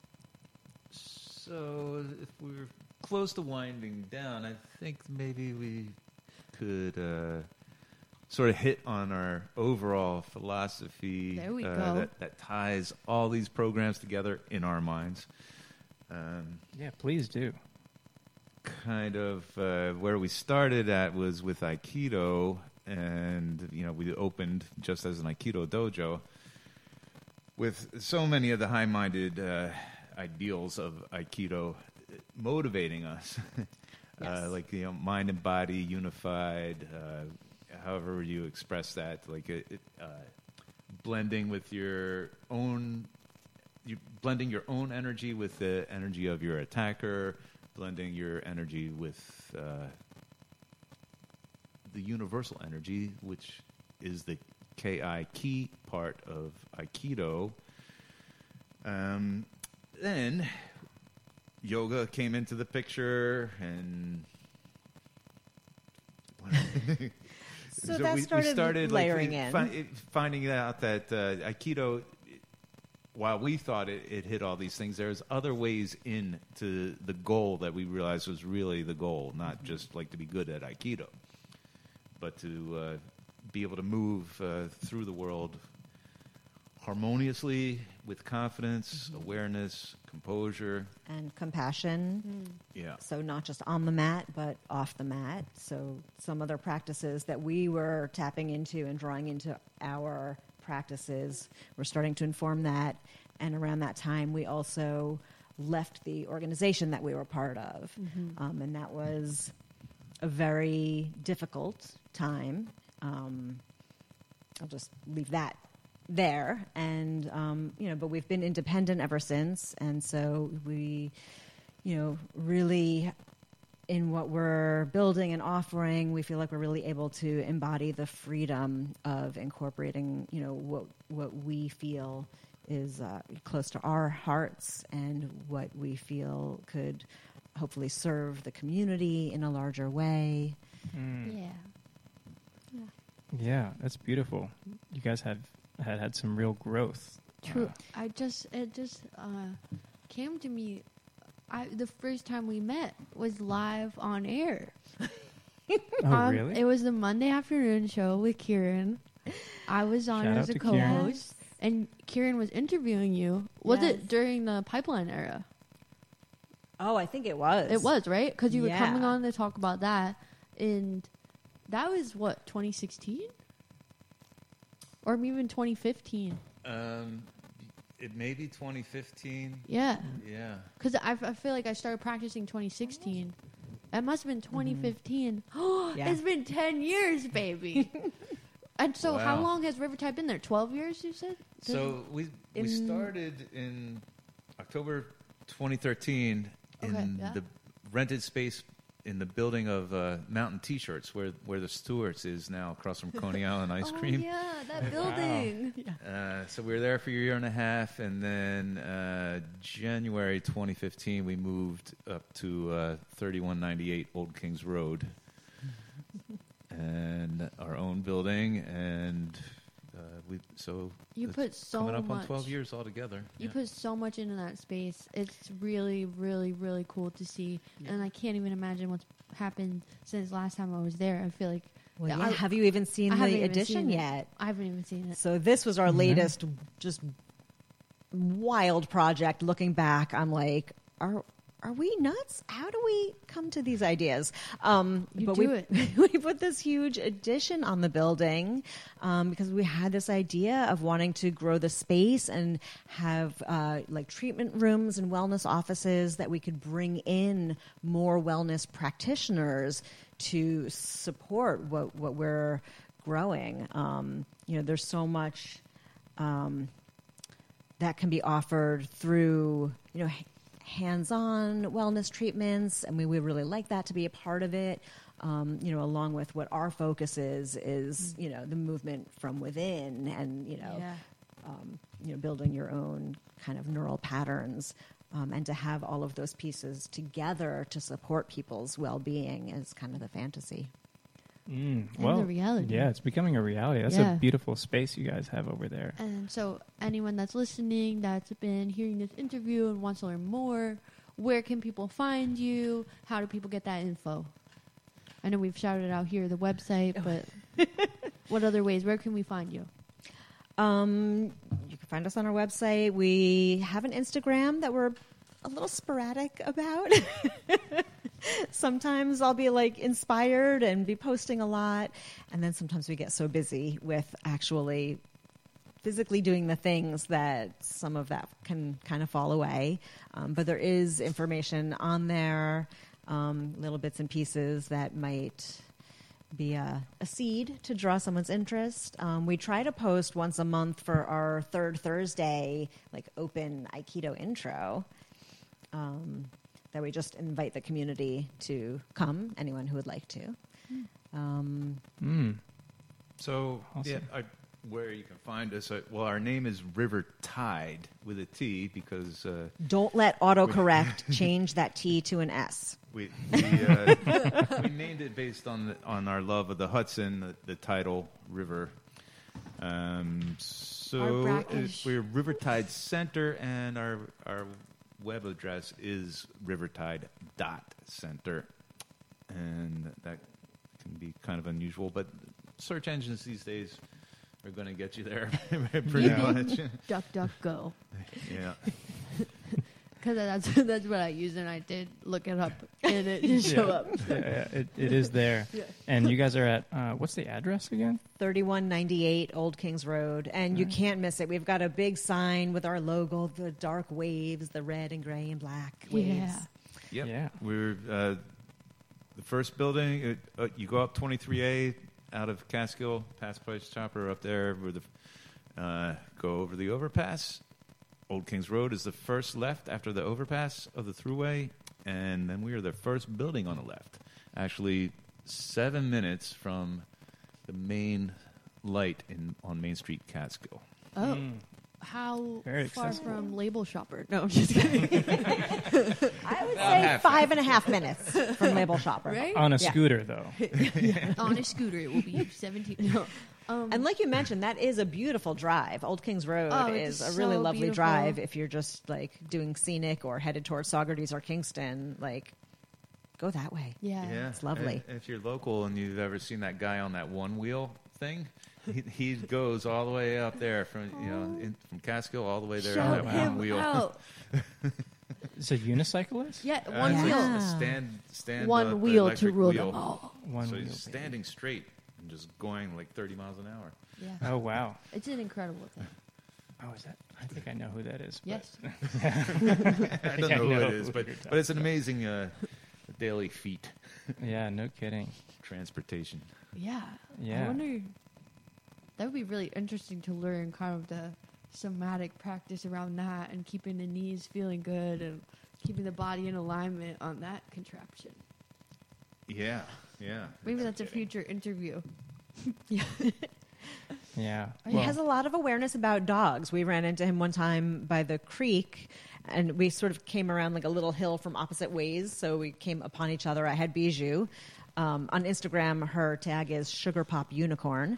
[SPEAKER 9] So if we're close to winding down, I think maybe we could sort of hit on our overall philosophy
[SPEAKER 6] There we go.
[SPEAKER 9] that ties all these programs together in our minds.
[SPEAKER 7] Yeah, please do.
[SPEAKER 9] Kind of where we started at was with Aikido, and we opened just as an Aikido dojo with so many of the high-minded ideals of Aikido motivating us.
[SPEAKER 8] Yes.
[SPEAKER 9] Like mind and body unified, however you express that, like blending with blending your own energy with the energy of your attacker, blending your energy with the universal energy, which is the Ki part of Aikido. Then yoga came into the picture, and
[SPEAKER 8] So that started layering in.
[SPEAKER 9] finding out that Aikido, while we thought it hit all these things, there's other ways into the goal that we realized was really the goal, not just like to be good at Aikido, but to be able to move through the world harmoniously, with confidence, awareness, composure.
[SPEAKER 8] And compassion.
[SPEAKER 9] Yeah.
[SPEAKER 8] So not just on the mat, but off the mat. So some other practices that we were tapping into and drawing into our practices, we're starting to inform that. And around that time, we also left the organization that we were part of. And that was a very difficult time. I'll just leave that there. And, but we've been independent ever since. And so we, really in what we're building and offering, we feel like we're really able to embody the freedom of incorporating, what we feel is close to our hearts and what we feel could hopefully serve the community in a larger way.
[SPEAKER 6] Yeah.
[SPEAKER 7] Yeah, that's beautiful. You guys had some real growth.
[SPEAKER 6] True. It just came to me. The first time we met was live on air.
[SPEAKER 7] Oh, really?
[SPEAKER 6] It was the Monday afternoon show with Kieran. I was on
[SPEAKER 7] Shout
[SPEAKER 6] as
[SPEAKER 7] out
[SPEAKER 6] a
[SPEAKER 7] to Kieran.
[SPEAKER 6] co-host, And Kieran was interviewing you. Was
[SPEAKER 8] Yes.
[SPEAKER 6] it during the pipeline era?
[SPEAKER 8] Oh, I think it was.
[SPEAKER 6] It was, right? Because you were
[SPEAKER 8] Yeah.
[SPEAKER 6] coming on to talk about that. And that was, what, 2016? Or even 2015?
[SPEAKER 9] It may be 2015.
[SPEAKER 6] Yeah.
[SPEAKER 9] Yeah.
[SPEAKER 6] Because I feel like I started practicing 2016. That must have been 2015. Oh,
[SPEAKER 8] Yeah.
[SPEAKER 6] It's been 10 years, baby. And so how
[SPEAKER 9] Wow.
[SPEAKER 6] long has Rivertide been there? 12 years, you said?
[SPEAKER 9] So we started in October 2013 in
[SPEAKER 6] Okay, yeah.
[SPEAKER 9] the rented space in the building of Mountain T-shirts, where the Stewart's is now, across from Coney Island Ice Cream.
[SPEAKER 6] Oh, yeah, that building.
[SPEAKER 9] So we were there for a year and a half, and then January 2015 we moved up to 3198 Old Kings Road, and our own building, and
[SPEAKER 6] You
[SPEAKER 9] it's
[SPEAKER 6] put so
[SPEAKER 9] coming up
[SPEAKER 6] much.
[SPEAKER 9] on 12 years altogether.
[SPEAKER 6] You
[SPEAKER 9] Yeah.
[SPEAKER 6] put so much into that space. It's really, really, really cool to see. And I can't even imagine what's happened since last time I was there. I feel like...
[SPEAKER 8] Well,
[SPEAKER 6] I-
[SPEAKER 8] have you even seen
[SPEAKER 6] I haven't
[SPEAKER 8] the
[SPEAKER 6] even
[SPEAKER 8] edition
[SPEAKER 6] seen it.
[SPEAKER 8] yet?
[SPEAKER 6] I haven't even seen it.
[SPEAKER 8] So this was our latest, just wild project. Looking back, I'm like, are we nuts? How do we come to these ideas?
[SPEAKER 6] You
[SPEAKER 8] but
[SPEAKER 6] do
[SPEAKER 8] we,
[SPEAKER 6] it.
[SPEAKER 8] we put this huge addition on the building because we had this idea of wanting to grow the space and have like treatment rooms and wellness offices that we could bring in more wellness practitioners to support what we're growing. There's so much that can be offered through, hands-on wellness treatments, and we would really like that to be a part of it. Along with what our focus is the movement from within, and building your own kind of neural patterns, and to have all of those pieces together to support people's well-being is kind of the fantasy.
[SPEAKER 7] Well,
[SPEAKER 6] the reality.
[SPEAKER 7] Yeah, it's becoming a reality. That's
[SPEAKER 6] Yeah.
[SPEAKER 7] a beautiful space you guys have over there.
[SPEAKER 6] And so anyone that's listening, that's been hearing this interview and wants to learn more, where can people find you? How do people get that info? I know we've shouted out here the website, but what other ways? Where can we find you?
[SPEAKER 8] You can find us on our website. We have an Instagram that we're a little sporadic about. Sometimes I'll be like inspired and be posting a lot, and then sometimes we get so busy with actually physically doing the things that some of that can kind of fall away. But there is information on there, little bits and pieces that might be a seed to draw someone's interest. We try to post once a month for our third Thursday, like open Aikido intro. That we just invite the community to come, anyone who would like to.
[SPEAKER 9] So,
[SPEAKER 7] Awesome.
[SPEAKER 9] where you can find us, our name is Rivertide with a T because
[SPEAKER 8] Don't let autocorrect change that T to an S.
[SPEAKER 9] we named it based on our love of the Hudson, the tidal river. So
[SPEAKER 6] brackish.
[SPEAKER 9] we're Rivertide Center, and our web address is rivertide.center, and that can be kind of unusual, but search engines these days are going to get you there pretty much.
[SPEAKER 6] Duck, duck, go.
[SPEAKER 9] Yeah.
[SPEAKER 6] Because that's what I use, and I did look it up, and it did show up.
[SPEAKER 7] Yeah, it is there.
[SPEAKER 6] Yeah.
[SPEAKER 7] And you guys are at, what's the address again?
[SPEAKER 8] 3198 Old Kings Road, and you can't miss it. We've got a big sign with our logo, the dark waves, the red and gray and black waves.
[SPEAKER 6] Yeah.
[SPEAKER 9] Yep.
[SPEAKER 7] Yeah.
[SPEAKER 9] We're the first building. You go up 23A out of Catskill, past Price Chopper up there. Where go over the overpass. Old Kings Road is the first left after the overpass of the thruway, and then we are the first building on the left. Actually, 7 minutes from the main light on Main Street, Catskill.
[SPEAKER 6] Oh. How
[SPEAKER 7] Very
[SPEAKER 6] far
[SPEAKER 7] accessible.
[SPEAKER 6] from Label Shopper? No, I'm just kidding.
[SPEAKER 8] I would say 5.5 minutes from Label Shopper.
[SPEAKER 6] Right?
[SPEAKER 7] On a
[SPEAKER 8] Yeah.
[SPEAKER 7] scooter, though.
[SPEAKER 6] On a scooter, it will be 17. No.
[SPEAKER 8] And like you mentioned, that is a beautiful drive. Old Kings Road
[SPEAKER 6] Oh,
[SPEAKER 8] is
[SPEAKER 6] it's
[SPEAKER 8] a really
[SPEAKER 6] so
[SPEAKER 8] lovely
[SPEAKER 6] beautiful.
[SPEAKER 8] drive if you're just like doing scenic or headed towards Saugerties or Kingston. Like, go that way.
[SPEAKER 6] Yeah.
[SPEAKER 8] It's lovely.
[SPEAKER 9] If you're local and you've ever seen that guy on that one wheel thing, he goes all the way up there from from Catskill all the way there
[SPEAKER 6] Shout
[SPEAKER 9] on that
[SPEAKER 6] him
[SPEAKER 9] one wheel.
[SPEAKER 6] out.
[SPEAKER 7] Is it unicyclist?
[SPEAKER 6] Yeah,
[SPEAKER 9] It's
[SPEAKER 6] one
[SPEAKER 9] like
[SPEAKER 6] wheel.
[SPEAKER 9] a stand
[SPEAKER 6] One
[SPEAKER 9] up
[SPEAKER 6] wheel to
[SPEAKER 9] electric
[SPEAKER 6] rule
[SPEAKER 9] wheel.
[SPEAKER 6] them all.
[SPEAKER 7] One
[SPEAKER 9] So
[SPEAKER 7] wheel,
[SPEAKER 9] he's
[SPEAKER 7] baby.
[SPEAKER 9] standing straight and just going like 30 miles an hour.
[SPEAKER 6] Yeah.
[SPEAKER 7] Oh wow.
[SPEAKER 6] It's an incredible thing.
[SPEAKER 7] Oh, is that? I think I know who that is. but-
[SPEAKER 6] Yes.
[SPEAKER 9] I don't know who it is,
[SPEAKER 7] who
[SPEAKER 9] but
[SPEAKER 7] you're
[SPEAKER 9] it's an amazing daily feat.
[SPEAKER 7] Yeah, no kidding.
[SPEAKER 9] Transportation.
[SPEAKER 6] Yeah.
[SPEAKER 7] Yeah.
[SPEAKER 6] I wonder. That would be really interesting to learn kind of the somatic practice around that and keeping the knees feeling good and keeping the body in alignment on that contraption.
[SPEAKER 9] Yeah.
[SPEAKER 6] Maybe that's a future interview.
[SPEAKER 7] Yeah.
[SPEAKER 8] He has a lot of awareness about dogs. We ran into him one time by the creek, and we sort of came around like a little hill from opposite ways, so we came upon each other. I had Bijou. On Instagram, her tag is Sugar Pop Unicorn.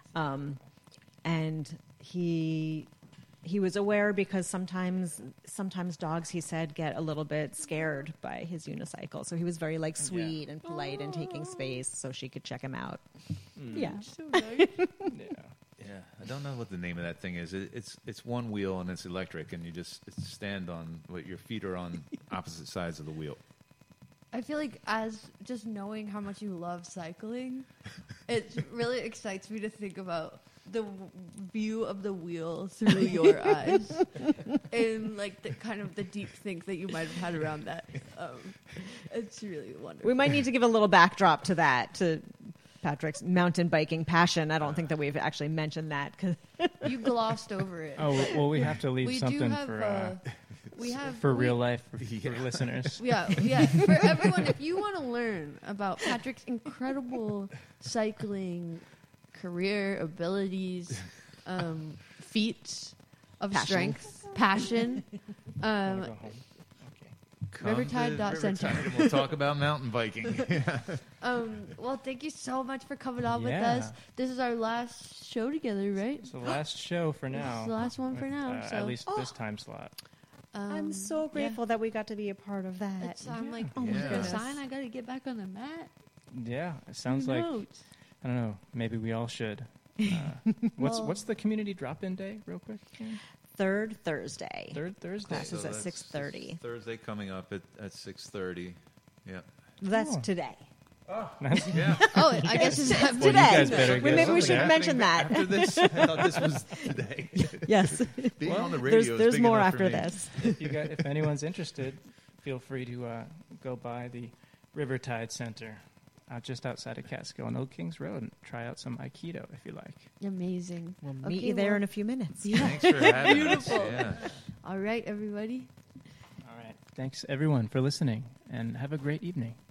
[SPEAKER 8] And he was aware because sometimes dogs, he said, get a little bit scared by his unicycle. So he was very like sweet and polite and taking space so she could check him out. Yeah.
[SPEAKER 6] So nice.
[SPEAKER 9] Yeah, I don't know what the name of that thing is. It's one wheel and it's electric, and you just stand on your feet are on opposite sides of the wheel.
[SPEAKER 6] I feel like as just knowing how much you love cycling, it really excites me to think about the view of the wheel through your eyes and like the kind of the deep think that you might have had around that. It's really wonderful.
[SPEAKER 8] We might need to give a little backdrop to that, to Patrick's mountain biking passion. I don't think that we've actually mentioned that. 'Cause
[SPEAKER 6] You glossed over it.
[SPEAKER 7] Oh well, we have to leave
[SPEAKER 6] we do
[SPEAKER 7] something
[SPEAKER 6] have,
[SPEAKER 7] for
[SPEAKER 6] we have
[SPEAKER 7] for
[SPEAKER 6] we-
[SPEAKER 7] real life for listeners.
[SPEAKER 6] Yeah. For everyone, if you want to learn about Patrick's incredible cycling career, abilities, feats of
[SPEAKER 8] Passion.
[SPEAKER 6] strength, passion,
[SPEAKER 7] Wanna go home? Okay.
[SPEAKER 6] Rivertide.center.
[SPEAKER 9] Rivertide, and we'll talk about mountain biking.
[SPEAKER 6] Well, thank you so much for coming on with
[SPEAKER 7] Yeah.
[SPEAKER 6] us. This is our last show together, right?
[SPEAKER 7] It's the last show for
[SPEAKER 6] This
[SPEAKER 7] now.
[SPEAKER 6] is the last one for now. So
[SPEAKER 7] At least this time slot.
[SPEAKER 8] I'm so grateful that we got to be a part of that.
[SPEAKER 6] I'm like,
[SPEAKER 8] Oh my
[SPEAKER 6] is there a
[SPEAKER 8] goodness.
[SPEAKER 6] sign? I got to get back on the mat.
[SPEAKER 7] Yeah, it sounds
[SPEAKER 6] Who
[SPEAKER 7] like
[SPEAKER 6] knows?
[SPEAKER 7] I don't know. Maybe we all should. What's the community drop-in day, real quick? Karen?
[SPEAKER 8] Third Thursday.
[SPEAKER 7] Third Thursday.
[SPEAKER 8] Classes at
[SPEAKER 9] that's
[SPEAKER 8] 6:30.
[SPEAKER 9] Thursday coming up at 6:30. Yeah.
[SPEAKER 8] That's
[SPEAKER 7] Oh.
[SPEAKER 8] today.
[SPEAKER 9] Yeah.
[SPEAKER 6] Oh, I guess it's
[SPEAKER 7] Well, you
[SPEAKER 8] Today.
[SPEAKER 7] guys better
[SPEAKER 8] We-
[SPEAKER 7] get
[SPEAKER 8] maybe we
[SPEAKER 7] something
[SPEAKER 8] should mention that.
[SPEAKER 9] After this, I thought this was today.
[SPEAKER 8] Yes.
[SPEAKER 9] Being on the radio is
[SPEAKER 8] There's
[SPEAKER 9] big
[SPEAKER 8] more
[SPEAKER 9] enough for
[SPEAKER 8] after
[SPEAKER 9] me.
[SPEAKER 8] this.
[SPEAKER 7] If anyone's interested, feel free to go by the Rivertide Center just outside of Catskill on Old Kings Road and try out some Aikido if you like.
[SPEAKER 6] amazing.
[SPEAKER 8] We'll meet you there in a few minutes.
[SPEAKER 6] Yeah.
[SPEAKER 9] Thanks for having
[SPEAKER 6] Beautiful.
[SPEAKER 9] us. Yeah.
[SPEAKER 6] All right, everybody.
[SPEAKER 7] All right. Thanks, everyone, for listening, and have a great evening.